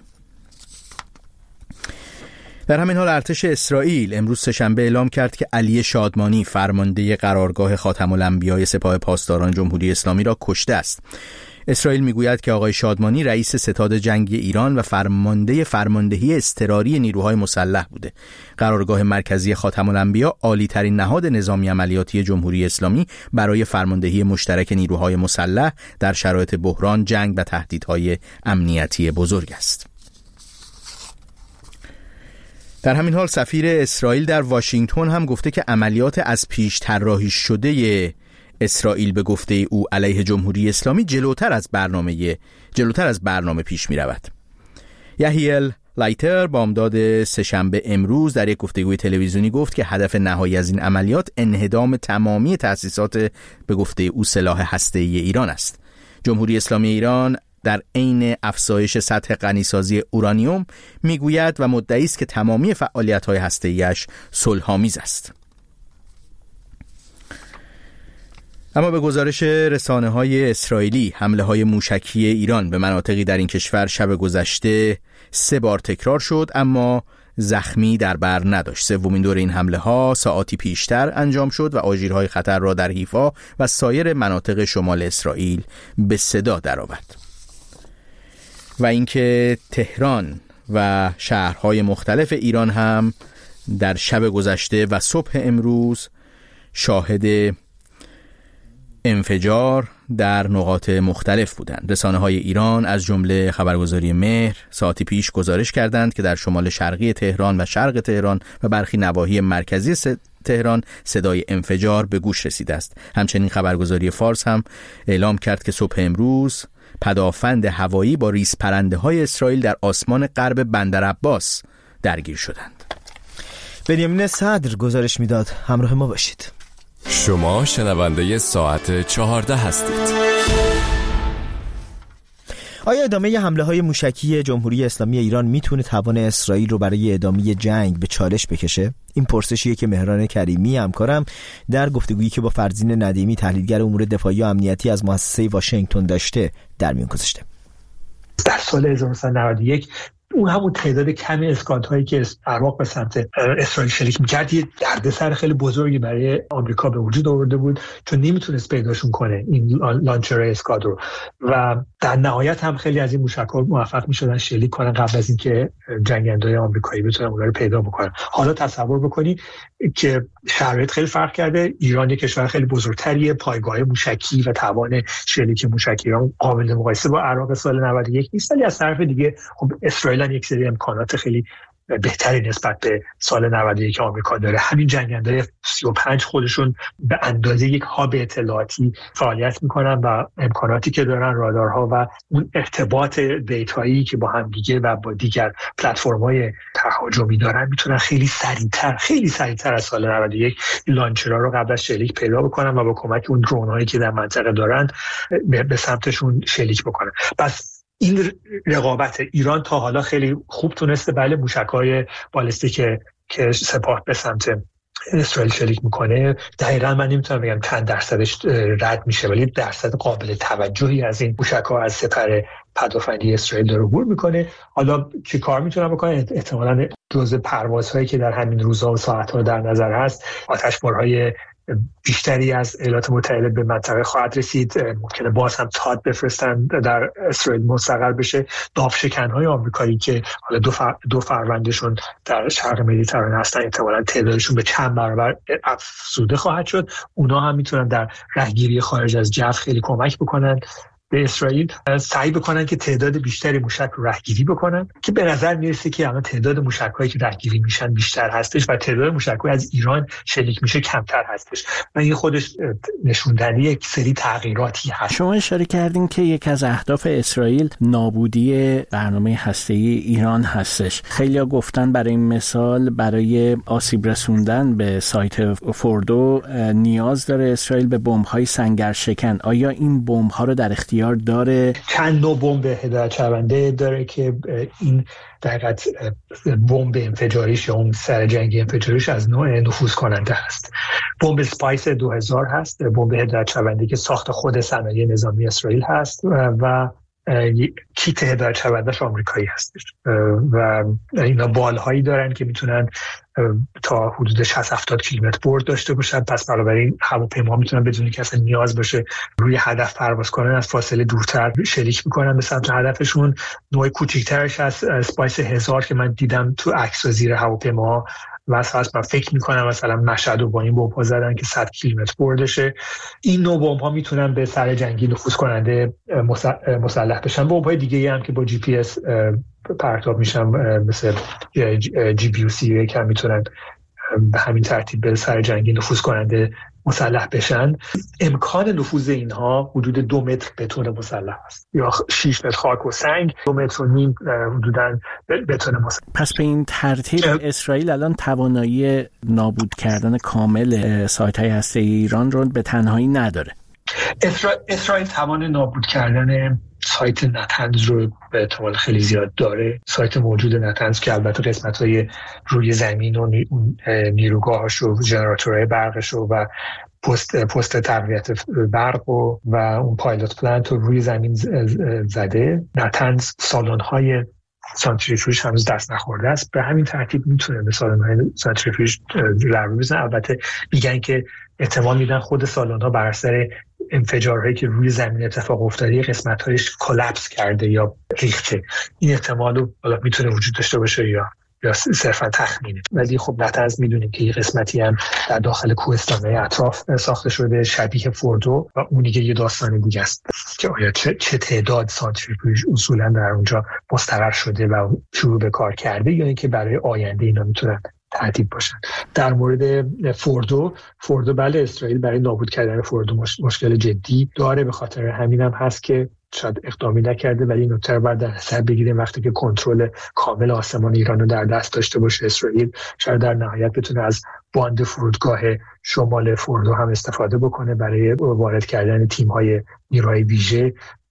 Speaker 2: در همین حال ارتش اسرائیل امروز سه‌شنبه اعلام کرد که علی شادمانی فرمانده قرارگاه خاتم الانبیاء سپاه پاسداران جمهوری اسلامی را کشته است. اسرائیل میگوید که آقای شادمانی رئیس ستاد جنگی ایران و فرماندهی اضطراری نیروهای مسلح بوده. قرارگاه مرکزی خاتم الانبیاء عالی ترین نهاد نظامی عملیاتی جمهوری اسلامی برای فرماندهی مشترک نیروهای مسلح در شرایط بحران، جنگ و تهدیدهای امنیتی بزرگ است. در همین حال سفیر اسرائیل در واشنگتن هم گفته که عملیات از پیش طراحی شده اسرائیل به گفته او علیه جمهوری اسلامی جلوتر از برنامه پیش می رود. یحیی لایتر بامداد سه‌شنبه امروز در یک گفتگوی تلویزیونی گفت که هدف نهایی از این عملیات انهدام تمامی تأسیسات به گفته او سلاح هسته‌ای ایران است. جمهوری اسلامی ایران در عین افزایش سطح غنیسازی اورانیوم میگوید و مدعی است که تمامی فعالیت‌های هسته‌ای‌اش صلح‌آمیز است. اما به گزارش رسانه‌های اسرائیلی، حمله‌های موشکی ایران به مناطقی در این کشور شب گذشته 3 بار تکرار شد، اما زخمی در بر نداشت. سومین دور این حمله‌ها ساعاتی پیشتر انجام شد و آژیرهای خطر را در حیفا و سایر مناطق شمال اسرائیل به صدا درآورد. و اینکه تهران و شهرهای مختلف ایران هم در شب گذشته و صبح امروز شاهد انفجار در نقاط مختلف بودند. رسانه‌های ایران از جمله خبرگزاری مهر ساعتی پیش گزارش کردند که در شمال شرقی تهران و شرق تهران و برخی نواحی مرکزی تهران صدای انفجار به گوش رسیده است. همچنین خبرگزاری فارس هم اعلام کرد که صبح امروز پدافند هوایی با ریز پرنده‌های اسرائیل در آسمان غرب بندر عباس درگیر شدند.
Speaker 1: بنیامین صدر گزارش میداد. همراه ما باشید.
Speaker 11: شما شنونده ساعت 14 هستید.
Speaker 1: آیا ادامه حمله‌های موشکی جمهوری اسلامی ایران میتونه توان اسرائیل رو برای ادامه جنگ به چالش بکشه؟ این پرسشیه که مهران کریمی همکارم در گفتگویی که با فرزین ندیمی تحلیلگر امور دفاعی و امنیتی از مؤسسه واشنگتن داشته در میون گذاشته.
Speaker 12: در سال 1991 اون همون تعداد کمی اسکادهایی که عراق به سمت اسرائیل شلیک می‌کرد یه دردسر خیلی بزرگی برای آمریکا به وجود آورده بود، چون نمیتونست پیداشون کنه این لانچرهای اسکاد رو، و در نهایت هم خیلی از این موشک‌ها موفق می‌شدن شلیک کنن قبل از اینکه جنگنده‌های آمریکایی بتونن اونها رو پیدا بکنن. حالا تصور بکنی که شرایط خیلی فرق کرده. ایران یک کشور خیلی بزرگتریه، پایگاه موشکی و توان شلیک موشکی ایران قابل مقایسه با عراق سال 91 نیست، ولی از طرف دیگه خب اسرائیل یک سری امکانات خیلی بهتری نسبت به سال 91 آمریکا داره. همین جنگنده 35 خودشون به اندازه یک هاب اطلاعاتی فعالیت میکنن و امکاناتی که دارن، رادارها و اون ارتباط دیتایی که با هم دیگه و با دیگر پلتفرم‌های تهاجمی دارن میتونن خیلی سریعتر از سال 91 لانچرها رو قبل از شلیک پیدا بکنن و با کمک اون درون‌هایی که در منطقه دارن به سمتشون شلیک بکنن. پس این رقابت ایران تا حالا خیلی خوب تونسته بله موشک‌های بالستیک که سپاه به سمت اسرائیل شلیک میکنه، دقیقاً من نمیتونم بگم چند درصدش رد میشه، ولی درصد قابل توجهی از این موشک‌ها از سپر پدافندی اسرائیل داره عبور میکنه. حالا چه کار میتونن بکنن؟ احتمالاً جزء پروازهایی که در همین روزها و ساعت‌ها در نظر هست، آتشبارهای بیشتری از ایالات متحده به منطقه خواهد رسید. ممکنه باز هم تاد بفرستن در اسرائیل مستقر بشه. داوشکن‌های آمریکایی که حالا دو فروندشون در شرق مدیترانه هستن، احتمالاً تعدادشون به چند برابر افزوده خواهد شد. اونا هم میتونن در رهگیری خارج از جو خیلی کمک بکنن به اسرائیل، سعی بکنن که تعداد بیشتری موشک رو رهگیری بکنن، که به نظر میرسه که الان تعداد موشک‌هایی که رهگیری میشن بیشتر هستش و تعداد موشک‌های از ایران شلیک میشه کمتر هستش و این خودش نشوندنی یک سری تغییراتی هست.
Speaker 2: شما اشاره کردین که یک از اهداف اسرائیل نابودی برنامه هسته‌ای ایران هستش. خیلی‌ها گفتن برای این مثال برای آسیب رسوندن به سایت فوردو نیاز داره اسرائیل به بمب‌های سنگرشکن. آیا این بمب‌ها رو در اختیار داره؟
Speaker 12: چند نوع بمب هدایت شونده داره که این دقیقاً بمب انفجاریش یا اون سر جنگی انفجاریش از نوع نفوذ کننده هست. بمب اسپایس 2000 هست، بمب هدایت شونده که ساخت خود صنایع نظامی اسرائیل هست و کیت هدایت شوندهش آمریکایی هستش و اینا بالهایی دارن که میتونن تا حدود 60-70 کیلومتر برد داشته باشن. پس بنابراین هواپیما میتونن بدون که اصلا نیاز باشه روی هدف پرواز کنن، از فاصله دورتر شلیک میکنن به سمت هدفشون. نوع کوچیک‌ترش از اسپایس 1000 که من دیدم تو عکس زیر هواپیما واسه من فکر میکنم مثلا مشهد رو با این بمب‌ها زدن که 100 کیلومتر بردشه. این نوع بمب‌ها میتونن به سر جنگی نفوذ کننده مسلح بشن. بمب‌های دیگه‌ای هم که با جی پی اس پرتاب میشن مثل جی پی یو سی که میتونن به همین ترتیب به سر جنگی نفوذ کننده مسلح بشن. امکان نفوذ اینها حدود 2 متر بتون مسلح است یا 6 متر خاک و سنگ، 2.5 متر حدوداً بتون مسلح.
Speaker 2: پس به این ترتیب اسرائیل الان توانایی نابود کردن کامل سایت‌های هسته‌ای ایران رو به تنهایی نداره.
Speaker 12: اسرائیل توان نابود کردن سایت نتنز رو به احتمال خیلی زیاد داره. سایت موجود نتنز که البته قسمت‌های روی زمین و نیروگاهاش و ژنراتورهای برقش و پست تقویت برق و اون پایلوت پلنت رو روی زمین زده. نتنز سالن‌های سانتریفیوژ هنوز دست نخورده است، به همین ترتیب میتونه به سالن‌های سانتریفیوژ ضربه بزنه. البته میگن که احتمال میدن خود سالن‌ها بر اثر انفجارهایی که روی زمین اتفاق افتاده قسمت‌هایش کلاپس کرده یا ریخته. این احتمال حالا میتونه وجود داشته باشه یا صرفا تخمینه، ولی خب نتنز میدونیم که این قسمتی هم در داخل کوهستان‌های اطراف ساخته شده شبیه فوردو و اونی که یه داستان دیگه است که آیا چه تعداد سانتریفیوژ اصولا در اونجا مستقر شده و شروع به کار کرده یا اینکه برای آینده اینا میتونن تهدید باشن. در مورد فوردو بله اسرائیل برای نابود کردن فوردو مشکل جدی داره، به خاطر همین هم هست که شاید اقدامی نکرده، ولی این نکته رو باید در نظر بگیریم. وقتی که کنترل کامل آسمان ایران رو در دست داشته باشه اسرائیل، شاید در نهایت بتونه از باند فرودگاه شمال فوردو هم استفاده بکنه برای وارد کردن تیم‌های نیروهای ویژه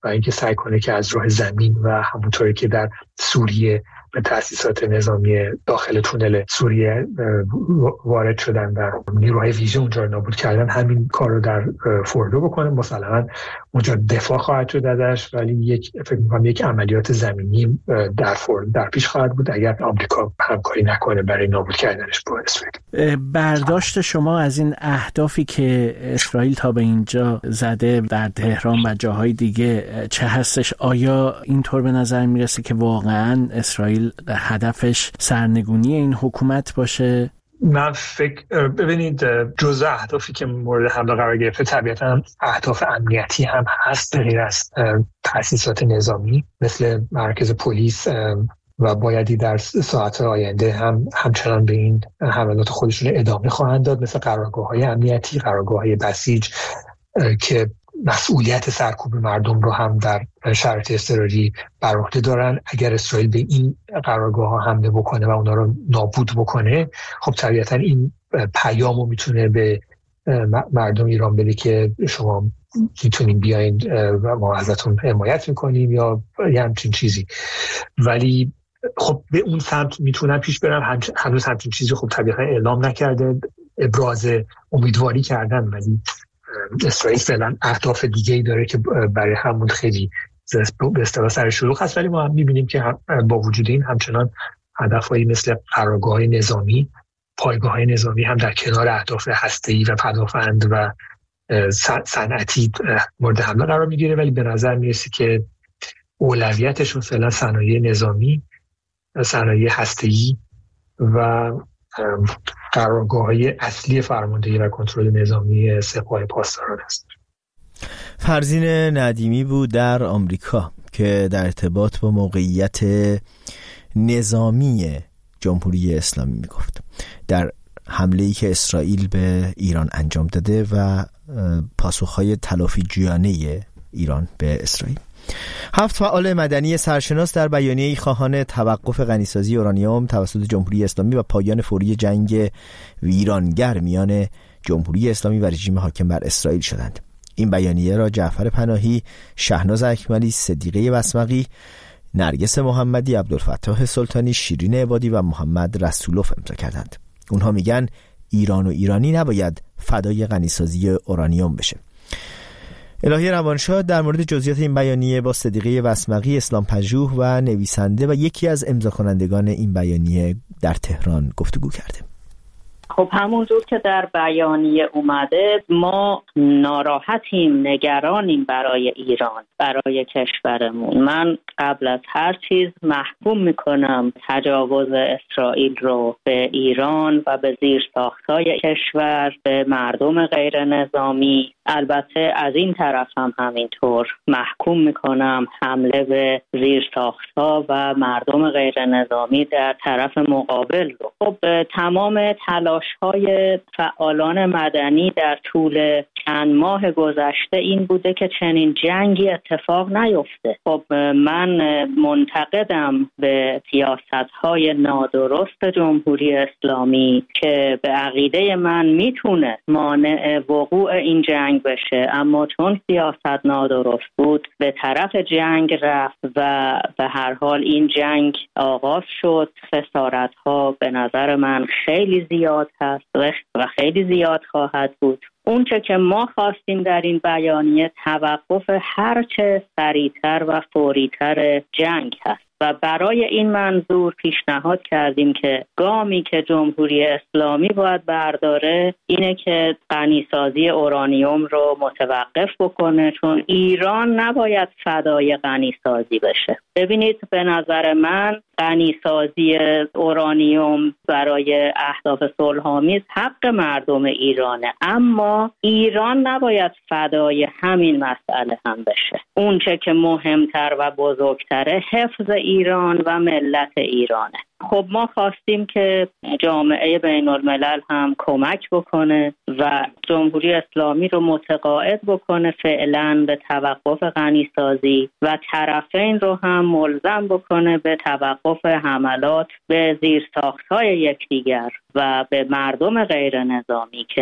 Speaker 12: و اینکه سعی کنه که از راه زمین و همونطوری که در سوریه به تأسیسات نظامی داخل تونل سوریه وارد شدن و نیروهای ویژه اونجا رو نابود کردن، همین کار رو در فوردو بکنه. مسلماً اونجا دفاع خواهد شد ازش، ولی فکر می‌کنم یک عملیات زمینی در فورد در پیش خواهد بود اگر آمریکا همکاری نکنه برای نابود کردنش با اسرائیل.
Speaker 13: برداشت شما از این اهدافی که اسرائیل تا به اینجا زده در تهران و جاهای دیگه چه هستش؟ آیا اینطور به نظر میرسه که واقعاً اسرائیل هدفش سرنگونی این حکومت باشه؟
Speaker 12: من ببینید جزء اهدافی که مورد حمله قرار گرفته طبیعتاً اهداف امنیتی هم هست، غیر از تأسیسات نظامی مثل مرکز پلیس و بایدی در ساعت آینده همچنان به این حملات خودشون ادامه خواهند داد، مثل قرارگاه‌های امنیتی، قرارگاه‌های بسیج که مسئولیت سرکوب مردم رو هم در شرایط اضطراری بر عهده دارن. اگر اسرائیل به این قرارگاه‌ها حمله بکنه و اونا رو نابود بکنه، خب طبیعتاً این پیامو میتونه به مردم ایران بده که شما میتونین بیاین و ما ازتون حمایت میکنیم یا یه همچین چیزی. ولی خب به اون سمت میتونن پیش برن. هنوز همچین چیزی خب طبیعتاً اعلام نکرده، ابراز امیدواری کردن، ولی اسرائیل فعلا اهداف دیگه‌ای داره که برای همون خیلی به اصطلاح سر شلوغ هست. ولی ما هم می‌بینیم که با وجود این همچنان هدف‌هایی مثل قرارگاه‌های نظامی، پایگاه‌های نظامی هم در کنار اهداف هسته‌ای و پدافند و صنعتی مورد حمله قرار می‌گیره. ولی به نظر میرسه که اولویتشون فعلا صنایع نظامی، صنایع هسته‌ای و قرارگاه‌های اصلی فرماندهی و کنترل نظامی سپاه پاسداران است.
Speaker 1: فرزین ندیمی بود در آمریکا که در ارتباط با موقعیت نظامی جمهوری اسلامی میگفت در حمله‌ای که اسرائیل به ایران انجام داده و پاسخ‌های تلافی‌جویانه ایران به اسرائیل. 7 فعال مدنی سرشناس در بیانیه‌ای خواهان توقف غنیسازی اورانیوم توسط جمهوری اسلامی و پایان فوری جنگ ویرانگر میان جمهوری اسلامی و رژیم حاکم بر اسرائیل شدند. این بیانیه را جعفر پناهی، شهناز اکملی، صدیقه بسمقی، نرگس محمدی، عبدالفتاح سلطانی، شیرین عبادی و محمد رسولوف امضا کردند. اونها میگن ایران و ایرانی نباید فدای غنیسازی اورانیوم بشه. الهی روانشاد در مورد جزئیات این بیانیه با صدیقه بسمقی، اسلام پژوه و نویسنده و یکی از امضا کنندگان این بیانیه در تهران گفتگو کرده.
Speaker 14: خب همونجور که در بیانیه اومده، ما ناراحتیم، نگرانیم برای ایران، برای کشورمون. من قبل از هر چیز محکوم میکنم تجاوز اسرائیل رو به ایران و به زیرساخت‌های کشور، به مردم غیر نظامی. البته از این طرف هم همینطور محکوم میکنم حمله به زیرساخت‌ها و مردم غیر نظامی در طرف مقابل رو. خب تمام تلاش‌های فعالان مدنی در طول چند ماه گذشته این بوده که چنین جنگی اتفاق نیفته. خب من منتقدم به سیاست‌های نادرست جمهوری اسلامی که به عقیده من میتونه مانع وقوع این جنگ بشه، اما چون سیاست نادرست بود به طرف جنگ رفت و به هر حال این جنگ آغاز شد. خسارت‌ها به نظر من خیلی زیاد هست و خیلی زیاد خواهد بود. اونچه که ما خواستیم در این بیانیه توقف هرچه سریعتر و فوریتر جنگ هست و برای این منظور پیشنهاد کردیم که گامی که جمهوری اسلامی باید برداره اینه که غنیسازی اورانیوم رو متوقف بکنه، چون ایران نباید فدای غنیسازی بشه. ببینید به نظر من غنیسازی اورانیوم برای اهداف صلح‌آمیز حق مردم ایرانه، اما ایران نباید فدای همین مسئله هم بشه. اونچه که مهمتر و بزرگتره حفظ ایران و ملت ایرانه. خب ما خواستیم که جامعه بین الملل هم کمک بکنه و جمهوری اسلامی رو متقاعد بکنه فعلا به توقف غنیسازی و طرفین رو هم ملزم بکنه به توقف حملات به زیرساخت‌های یکدیگر و به مردم غیر نظامی که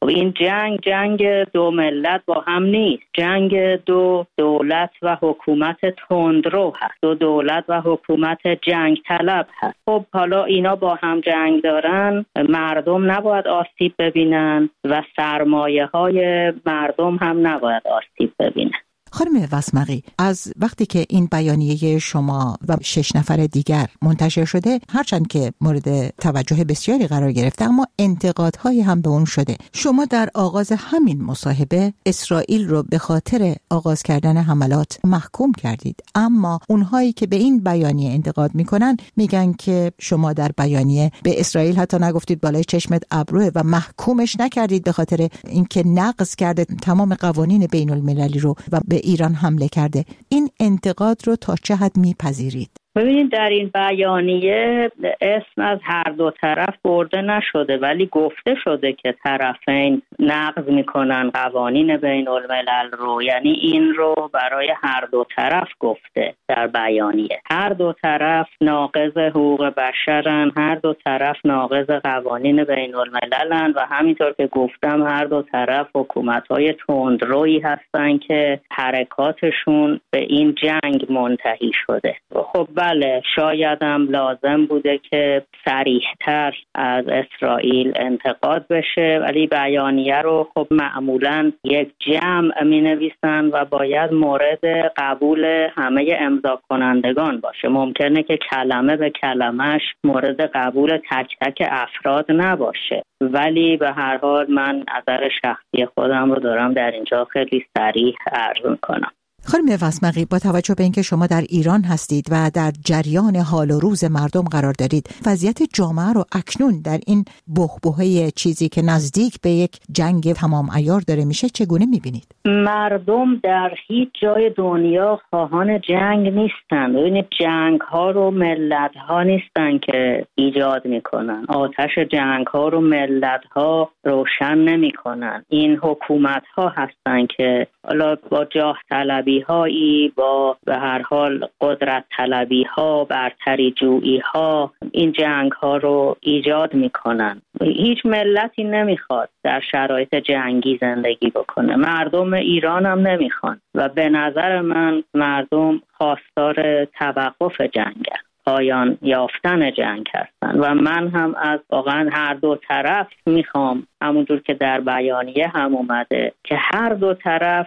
Speaker 14: این جنگ دو ملت با هم نیست، جنگ دو دولت و حکومت تندرو هست، دو دولت و حکومت جنگ طلب هست. خب حالا اینا با هم جنگ دارن، مردم نباید آسیب ببینن و سرمایه های مردم هم نباید آسیب ببینن.
Speaker 15: خانم وسمقی، از وقتی که این بیانیه شما و 6 نفر دیگر منتشر شده، هرچند که مورد توجه بسیاری قرار گرفته، اما انتقادهایی هم به اون شده. شما در آغاز همین مصاحبه اسرائیل رو به خاطر آغاز کردن حملات محکوم کردید، اما اونهایی که به این بیانیه انتقاد میکنن میگن که شما در بیانیه به اسرائیل حتی نگفتید بالای چشمت ابروه و محکومش نکردید به خاطر اینکه نقض کرده تمام قوانین بین المللی رو و به ایران حمله کرده. این انتقاد رو تا چه حد میپذیرید؟
Speaker 14: ببینید در این بیانیه اسم از هر دو طرف برده نشده، ولی گفته شده که طرفین نقض میکنن قوانین بین الملل رو، یعنی این رو برای هر دو طرف گفته در بیانیه. هر دو طرف ناقض حقوق بشرن، هر دو طرف ناقض قوانین بین المللن و همینطور که گفتم هر دو طرف حکومت‌های تندرویی هستن که حرکاتشون به این جنگ منتهی شده. خب بله، شاید هم لازم بوده که صریح‌تر از اسرائیل انتقاد بشه، ولی بیانیه رو خب معمولاً یک جمع می‌نویسن و باید مورد قبول همه امضا کنندگان باشه. ممکنه که کلمه به کلمش مورد قبول تک تک افراد نباشه، ولی به هر حال من نظر شخصی خودم رو دارم در اینجا خیلی صریح عرض می‌کنم.
Speaker 15: خانم وسمقی، با توجه به اینکه شما در ایران هستید و در جریان حال و روز مردم قرار دارید، وضعیت جامعه رو اکنون در این بحبوحه چیزی که نزدیک به یک جنگ تمام عیار داره میشه چگونه میبینید؟
Speaker 14: مردم در هیچ جای دنیا خواهان جنگ نیستن. ببینید جنگ ها رو ملت ها نیستن که ایجاد میکنن، آتش جنگ ها رو ملت ها روشن نمیکنن. این حکومت ها هستن که حالا با جاه طلبی هایی، با به هر حال قدرت طلبی ها، برتری جویی ها این جنگ ها رو ایجاد میکنن. هیچ ملتی نمیخواد در شرایط جنگی زندگی بکنه، مردم ایران هم نمیخوان و به نظر من مردم خواستار توقف جنگن، پایان یافتن جنگ هستن و من هم از واقعا هر دو طرف میخوام، همونجور که در بیانیه هم اومده، که هر دو طرف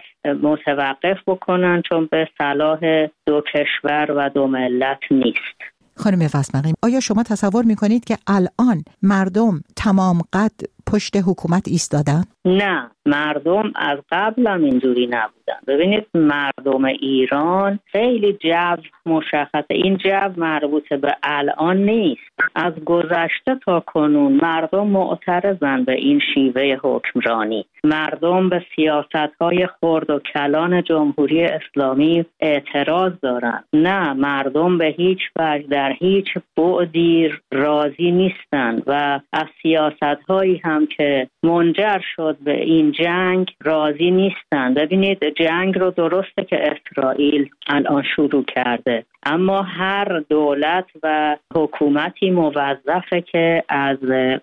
Speaker 14: متوقف بکنن، چون به صلاح دو کشور و دو ملت نیست.
Speaker 15: خانم وسمقی، آیا شما تصور میکنید که الان مردم تمام قد پشت حکومت ایستادن؟
Speaker 14: نه، مردم از قبل هم اینجوری نبودن. ببینید مردم ایران خیلی جو مشخصه، این جو مربوط به الان نیست، از گذشته تا کنون مردم معترضن به این شیوه حکمرانی. مردم به سیاست‌های خرد و کلان جمهوری اسلامی اعتراض دارن. نه، مردم به هیچ وجه در هیچ بعدی راضی نیستن و از سیاست‌هایی هم که منجر شد به این جنگ راضی نیستن. ببینید جنگ رو درسته که اسرائیل الان شروع کرده، اما هر دولت و حکومتی موظفه که از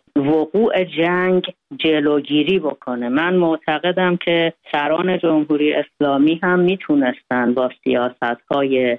Speaker 14: وقوع جنگ جلوگیری بکنه. من معتقدم که سران جمهوری اسلامی هم میتونستن با سیاست‌های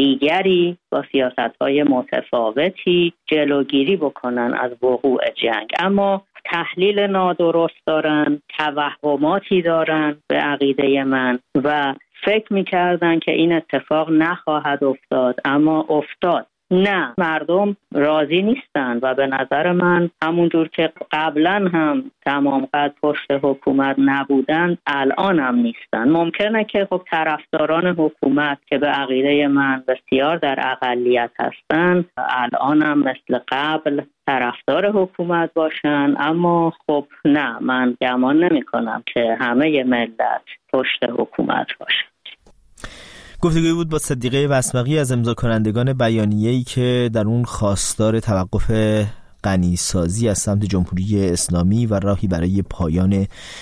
Speaker 14: دیگری، با سیاست‌های متفاوتی جلوگیری بکنن از وقوع جنگ، اما تحلیل نادرست دارن، توهماتی دارن به عقیده من و فکر می‌کردن که این اتفاق نخواهد افتاد، اما افتاد. نه، مردم راضی نیستن و به نظر من همونجور که قبلا هم تمام قد پشت حکومت نبودن، الان هم نیستن. ممکنه که خب طرفداران حکومت که به عقیده من بسیار در اقلیت هستن الان هم مثل قبل طرفدار حکومت باشن، اما خب نه، من گمان نمی کنم که همه ملت پشت حکومت باشن.
Speaker 1: گفتگوی بود با صدیقه وسمقی از امضا کنندگان بیانیه‌ای که در اون خواستار توقف غنیسازی از سمت جمهوری اسلامی و راهی برای پایان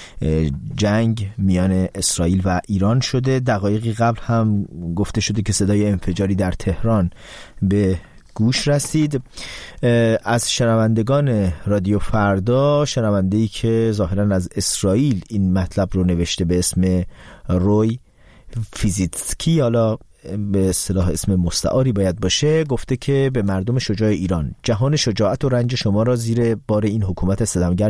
Speaker 1: جنگ میان اسرائیل و ایران شده. دقایقی قبل هم گفته شده که صدای انفجاری در تهران به گوش رسید. از شنوندگان رادیو فردا، شنونده‌ای که ظاهراً از اسرائیل این مطلب رو نوشته به اسم روی فیزیتسکی، حالا به اصطلاح اسم مستعاری باید باشه، گفته که به مردم شجاع ایران: جهان شجاعت و رنج شما را زیر بار این حکومت ستمگر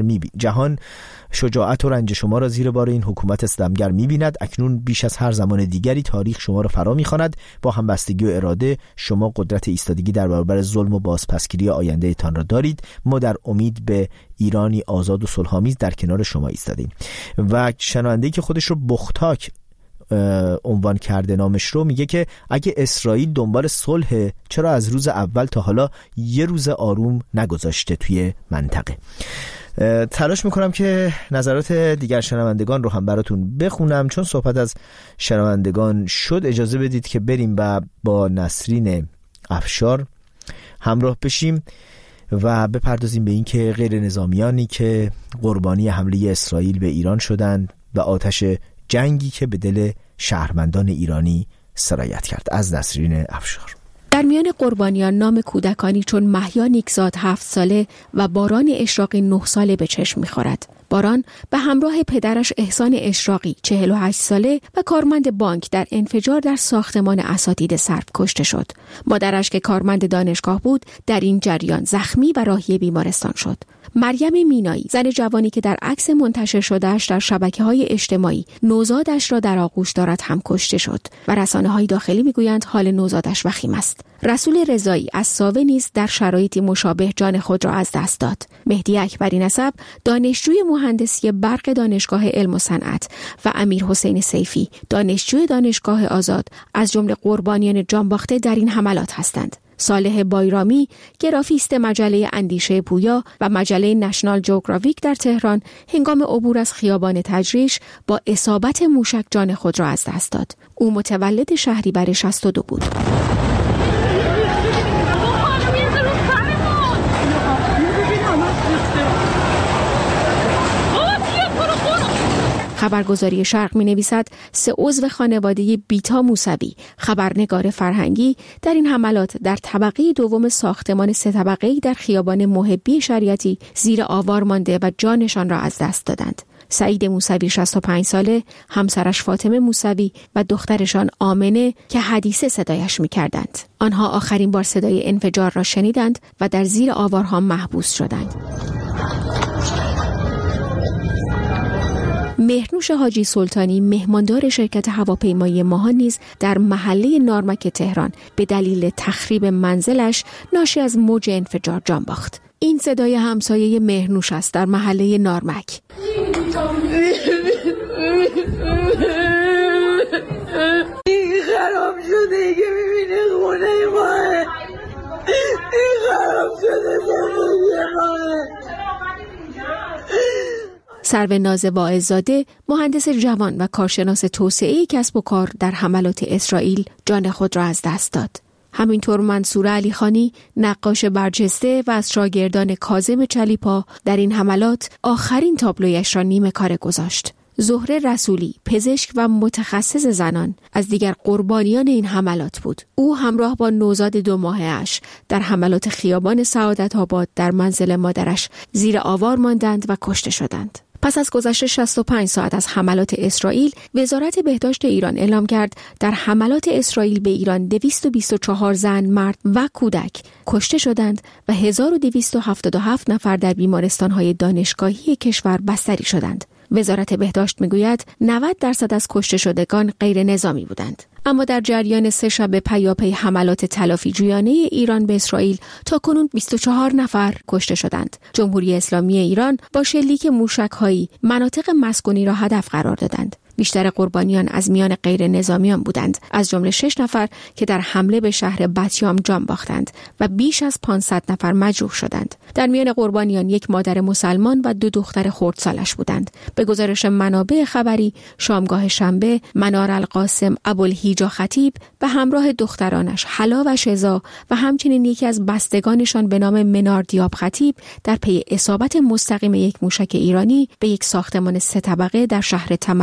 Speaker 1: می‌بیند. اکنون بیش از هر زمان دیگری تاریخ شما را فرا می‌خواند. با همبستگی و اراده شما قدرت ایستادگی در برابر ظلم و بازپسگیری آینده تان را دارید. ما در امید به ایرانی آزاد و صلح‌آمیز در کنار شما ایستادیم. و شنونده‌ای که خودش رو بختاک عنوان کرده نامش رو، میگه که اگه اسرائیل دنبال صلح، چرا از روز اول تا حالا یه روز آروم نگذاشته توی منطقه؟ تلاش میکنم که نظرات دیگر شنوندگان رو هم براتون بخونم. چون صحبت از شنوندگان شد، اجازه بدید که بریم و با نسرین افشار همراه بشیم و بپردازیم به این که غیر نظامیانی که قربانی حمله اسرائیل به ایران شدند و آتش جنگی که به دل شهروندان ایرانی سرایت کرد. از نسرین افشار.
Speaker 16: در میان قربانیان نام کودکانی چون مهیا نیکزاد 7 ساله و باران اشراقی 9 ساله به چشم می‌خورد. باران به همراه پدرش احسان اشراقی 48 ساله و کارمند بانک در انفجار در ساختمان اساتید سرب کشته شد. مادرش که کارمند دانشگاه بود در این جریان زخمی و راهی بیمارستان شد. مریم مینایی، زن جوانی که در عکس منتشر شدهش در شبکه‌های اجتماعی نوزادش را در آغوش دارد هم کشته شد و رسانه‌های داخلی می‌گویند حال نوزادش وخیم است. رسول رضایی از ساوه نیز در شرایطی مشابه جان خود را از دست داد. مهدی اکبری نسب، دانشجوی مهندسی برق دانشگاه علم و صنعت، و امیر حسین سیفی، دانشجوی دانشگاه آزاد، از جمله قربانیان جانباخته در این حملات هستند. صالح بایرامی، گرافیست مجله اندیشه پویا و مجله نشنال جغرافیک در تهران، هنگام عبور از خیابان تجریش با اصابت موشک جان خود را از دست داد. او متولد شهریور 62 بود. خبرگزاری شرق می نویسد 3 عضو خانواده بیتا موسوی، خبرنگار فرهنگی، در این حملات در طبقه دوم ساختمان 3 طبقه‌ای در خیابان محبی شریعتی زیر آوار مانده و جانشان را از دست دادند. سعید موسوی 65 ساله، همسرش فاطمه موسوی و دخترشان آمنه که حدیثه صدایش می کردند. آنها آخرین بار صدای انفجار را شنیدند و در زیر آوارها محبوس شدند. مهرنوش حاجی سلطانی، مهماندار شرکت هواپیمایی ماهان، نیز در محله نارمک تهران به دلیل تخریب منزلش ناشی از موج انفجار جان باخت. این صدای همسایه مهرنوش است در محله نارمک.
Speaker 6: این خراب شده که میبینه خونه ماه، این خراب شده زندگی ماه.
Speaker 16: سروناز واعظ‌زاده، مهندس جوان و کارشناس توسعه کسب و کار، در حملات اسرائیل جان خود را از دست داد. همینطور منصور علیخانی، نقاش برجسته و از شاگردان کاظم چلیپا، در این حملات آخرین تابلویش را نیمه کاره گذاشت. زهره رسولی، پزشک و متخصص زنان، از دیگر قربانیان این حملات بود. او همراه با نوزاد 2 ماهه‌اش در حملات خیابان سعادت آباد در منزل مادرش زیر آوار ماندند و کشته شدند. پس از گذشت 65 ساعت از حملات اسرائیل، وزارت بهداشت ایران اعلام کرد در حملات اسرائیل به ایران 224 زن، مرد و کودک کشته شدند و 1277 نفر در بیمارستان‌های دانشگاهی کشور بستری شدند. وزارت بهداشت میگوید 90% از کشته شدگان غیر نظامی بودند. اما در جریان 3 شب پیاپی حملات تلافی جویانه ایران به اسرائیل تاکنون 24 نفر کشته شدند. جمهوری اسلامی ایران با شلیک موشک‌هایی مناطق مسکونی را هدف قرار دادند. بیشتر قربانیان از میان غیر نظامیان بودند، از جمله 6 نفر که در حمله به شهر بتیام جان باختند و بیش از 500 نفر مجروح شدند. در میان قربانیان 1 مادر مسلمان و 2 دختر خردسالش بودند. به گزارش منابع خبری، شامگاه شنبه منار القاسم ابوالهیجا خطیب به همراه دخترانش حلا و شزا و همچنین یکی از بستگانشان به نام منار دیاب خطیب در پی اصابت مستقیم 1 موشک ایرانی به 1 ساختمان 3 طبقه در شهر تمره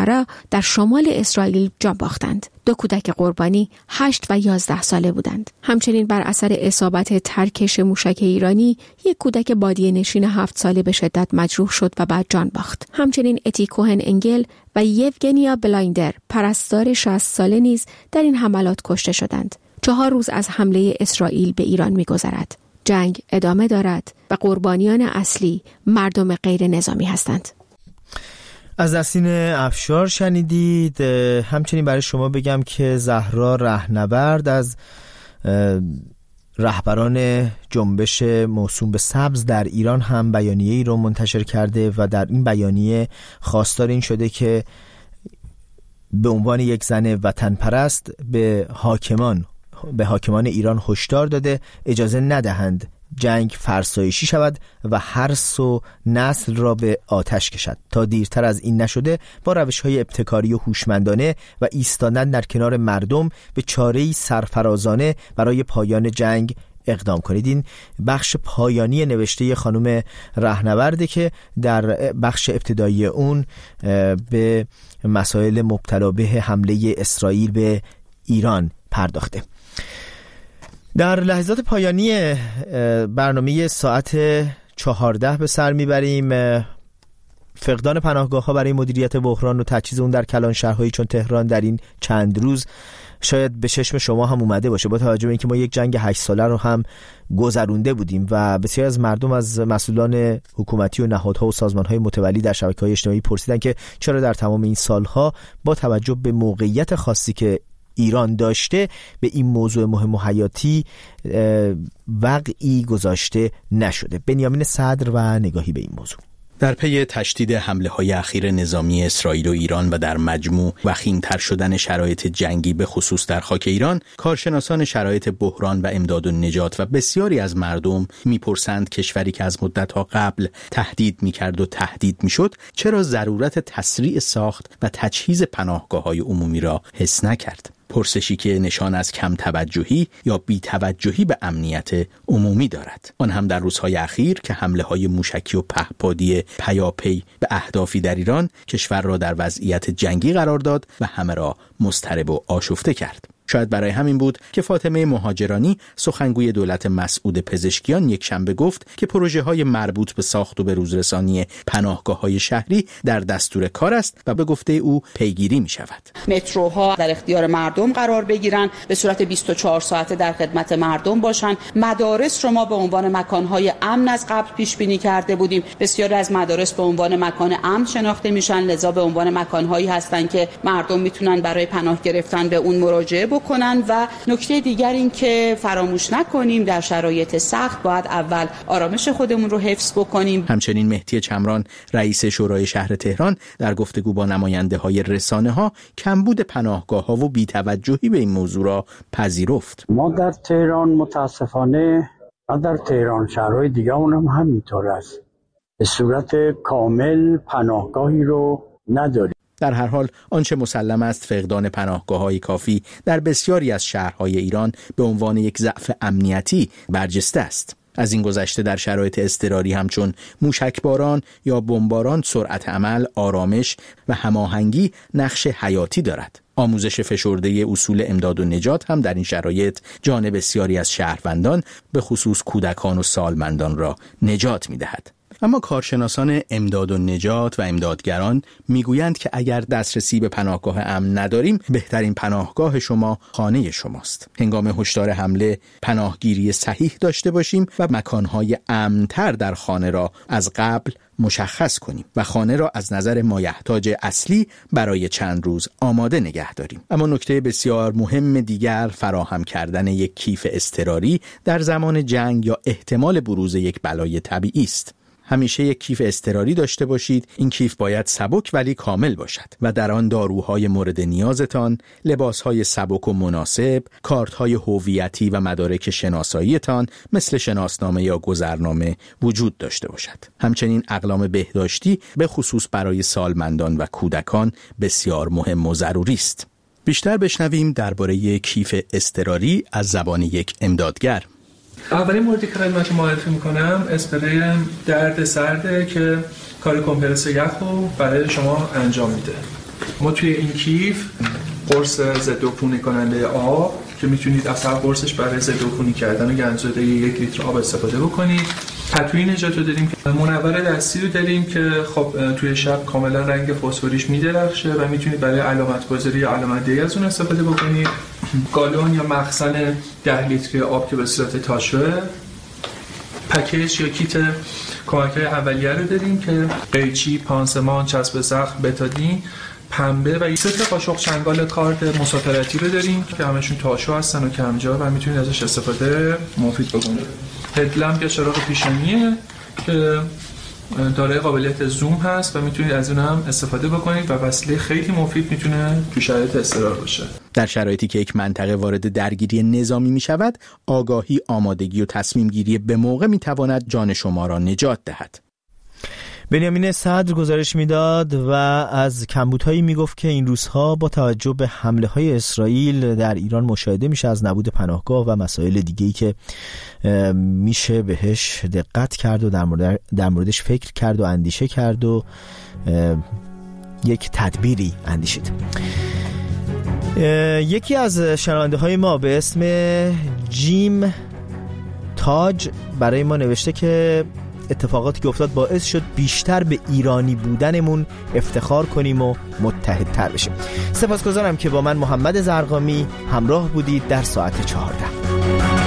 Speaker 16: در شمال اسرائیل جان باختند. 2 کودک قربانی 8 و 11 ساله بودند. همچنین بر اثر اصابت ترکش موشک ایرانی یک کودک بادیه نشین 7 ساله به شدت مجروح شد و بعد جان باخت. همچنین اتی کوهن انگل و یوگنیا بلایندر پرستار 60 ساله نیز در این حملات کشته شدند. 4 روز از حمله اسرائیل به ایران می‌گذرد. جنگ ادامه دارد و قربانیان اصلی مردم غیر نظامی هستند.
Speaker 1: از نسرین افشار شنیدید. همچنین برای شما بگم که زهرا رهنورد از رهبران جنبش موسوم به سبز در ایران هم بیانیه‌ای رو منتشر کرده و در این بیانیه خواستار این شده که به عنوان یک زن وطن پرست به حاکمان ایران هشدار داده اجازه ندهند جنگ فرسایشی شود و هرس و نسل را به آتش کشد. تا دیرتر از این نشده با روش‌های ابتکاری و هوشمندانه و ایستادن در کنار مردم به چاره‌ای سرفرازانه برای پایان جنگ اقدام کنید. این بخش پایانی نوشته خانم رهنورده که در بخش ابتدایی اون به مسائل مبتلا به حمله اسرائیل به ایران پرداخته. در لحظات پایانی برنامه ساعت 14 به سر میبریم. فقدان پناهگاه‌ها برای مدیریت بحران و تجهیز اون در کلان شهرهایی چون تهران در این چند روز شاید به چشم شما هم اومده باشه، با توجه به اینکه ما یک جنگ 8 ساله رو هم گذرونده بودیم و بسیار از مردم از مسئولان حکومتی و نهادها و سازمان‌های متولی در شبکه‌های اجتماعی پرسیدن که چرا در تمام این سالها با توجه به موقعیت خاصی که ایران داشته به این موضوع مهم و حیاتی وقعی گذاشته نشده. بنیامین صدر و نگاهی به این موضوع.
Speaker 2: در پی تشدید حمله‌های اخیر نظامی اسرائیل و ایران و در مجموع وخیم‌تر شدن شرایط جنگی به خصوص در خاک ایران، کارشناسان شرایط بحران و امداد و نجات و بسیاری از مردم می‌پرسند کشوری که از مدت‌ها قبل تهدید می‌کرد و تهدید می‌شد چرا ضرورت تسریع ساخت و تجهیز پناهگاه‌های عمومی را حس نکرد. پرسشی که نشان از کم توجهی یا بی توجهی به امنیت عمومی دارد. آن هم در روزهای اخیر که حمله‌های موشکی و پهپادی پیاپی به اهدافی در ایران کشور را در وضعیت جنگی قرار داد و همه را مضطرب و آشفته کرد. شاید برای همین بود که فاطمه مهاجرانی سخنگوی دولت مسعود پزشکیان یک شنبه گفت که پروژه‌های مربوط به ساخت و به روزرسانی پناهگاه‌های شهری در دستور کار است و به گفته او پیگیری می‌شود.
Speaker 17: متروها در اختیار مردم قرار بگیرن، به صورت 24 ساعته در خدمت مردم باشن. مدارس رو ما به عنوان مکان‌های امن از قبل پیش بینی کرده بودیم. بسیاری از مدارس به عنوان مکان امن شناخته میشن، لذا به عنوان مکان‌هایی هستن که مردم میتونن برای پناه گرفتن به اون مراجعه بکنن. و نکته دیگر این که فراموش نکنیم در شرایط سخت باید اول آرامش خودمون رو حفظ بکنیم.
Speaker 2: همچنین مهدی چمران رئیس شورای شهر تهران در گفتگو با نماینده‌های رسانه‌ها کمبود پناهگاه‌ها و بی‌توجهی به این موضوع را پذیرفت.
Speaker 8: ما در تهران متاسفانه در تهران شهرهای دیگه اونم همینطور است. به صورت کامل پناهگاهی رو نداریم.
Speaker 2: در هر حال آنچه مسلم است فقدان پناهگاه‌های کافی در بسیاری از شهرهای ایران به عنوان یک ضعف امنیتی برجسته است. از این گذشته در شرایط اضطراری همچون موشکباران یا بمباران سرعت عمل، آرامش و هماهنگی نقش حیاتی دارد. آموزش فشرده اصول امداد و نجات هم در این شرایط جان بسیاری از شهروندان به خصوص کودکان و سالمندان را نجات می‌دهد. اما کارشناسان امداد و نجات و امدادگران میگویند که اگر دسترسی به پناهگاه امن نداریم بهترین پناهگاه شما خانه شماست. هنگام هشدار حمله پناهگیری صحیح داشته باشیم و مکانهای امن‌تر در خانه را از قبل مشخص کنیم و خانه را از نظر مایحتاج اصلی برای چند روز آماده نگه داریم. اما نکته بسیار مهم دیگر فراهم کردن یک کیف اضطراری در زمان جنگ یا احتمال بروز یک بلای طبیعی است. همیشه یک کیف اضطراری داشته باشید. این کیف باید سبک ولی کامل باشد و در آن داروهای مورد نیازتان، لباسهای سبک و مناسب، کارت‌های هویتی و مدارک شناساییتان مثل شناسنامه یا گذرنامه وجود داشته باشد. همچنین اقلام بهداشتی به خصوص برای سالمندان و کودکان بسیار مهم و ضروری است. بیشتر بشنویم درباره کیف اضطراری از زبان یک امدادگر.
Speaker 18: اولین موردی که خدمت معرفی میکنم اسپری درد سرده که کار کمپرس یخ رو برای شما انجام میده. ما توی این کیف قرص ضد عفونی کننده آب که میتونید از هر قرصش برای ضد عفونی کردن گندزده 1 لیتر آب استفاده بکنید. پتوی نژاد رو داریم که منور دستی رو داریم که خب توی شب کاملا رنگ فسفوریش میدرخشه و میتونید برای علامت گذاری یا علامت دهی از اون استفاده بکنید. گالون یا مخزن 10 لیتری آب که به صورت تاشوه. پکیج یا کیت کمک‌های اولیه رو داریم که قیچی، پانسمان، چسب زخم، بتادین، پنبه و 3 قاشق چنگال کارد مسافرتی رو داریم که همشون تاشو هستن و کمجا و میتونید ازش استفاده مفید بکنید. هدلمپ یا چراغ پیشانیه که دارای قابلیت زوم هست و میتونید از اون هم استفاده بکنید و وسیله خیلی مفید میتونه تو شرایط اضطرار باشه.
Speaker 2: در شرایطی که یک منطقه وارد درگیری نظامی می شود، آگاهی، آمادگی و تصمیم گیری به موقع می تواند جان شما را نجات دهد.
Speaker 1: بنیامین صدر گزارش میداد و از کمبودهایی میگفت که این روزها با توجه به حمله های اسرائیل در ایران مشاهده میشه از نبود پناهگاه و مسائل دیگه‌ای که میشه بهش دقت کرد و در موردش فکر کرد و اندیشه کرد و یک تدبیری اندیشید. یکی از شنونده های ما به اسم جیم تاج برای ما نوشته که اتفاقاتی که افتاد باعث شد بیشتر به ایرانی بودنمون افتخار کنیم و متحدتر بشیم. سپاسگزارم که با من محمد زرقامی همراه بودید در ساعت 14.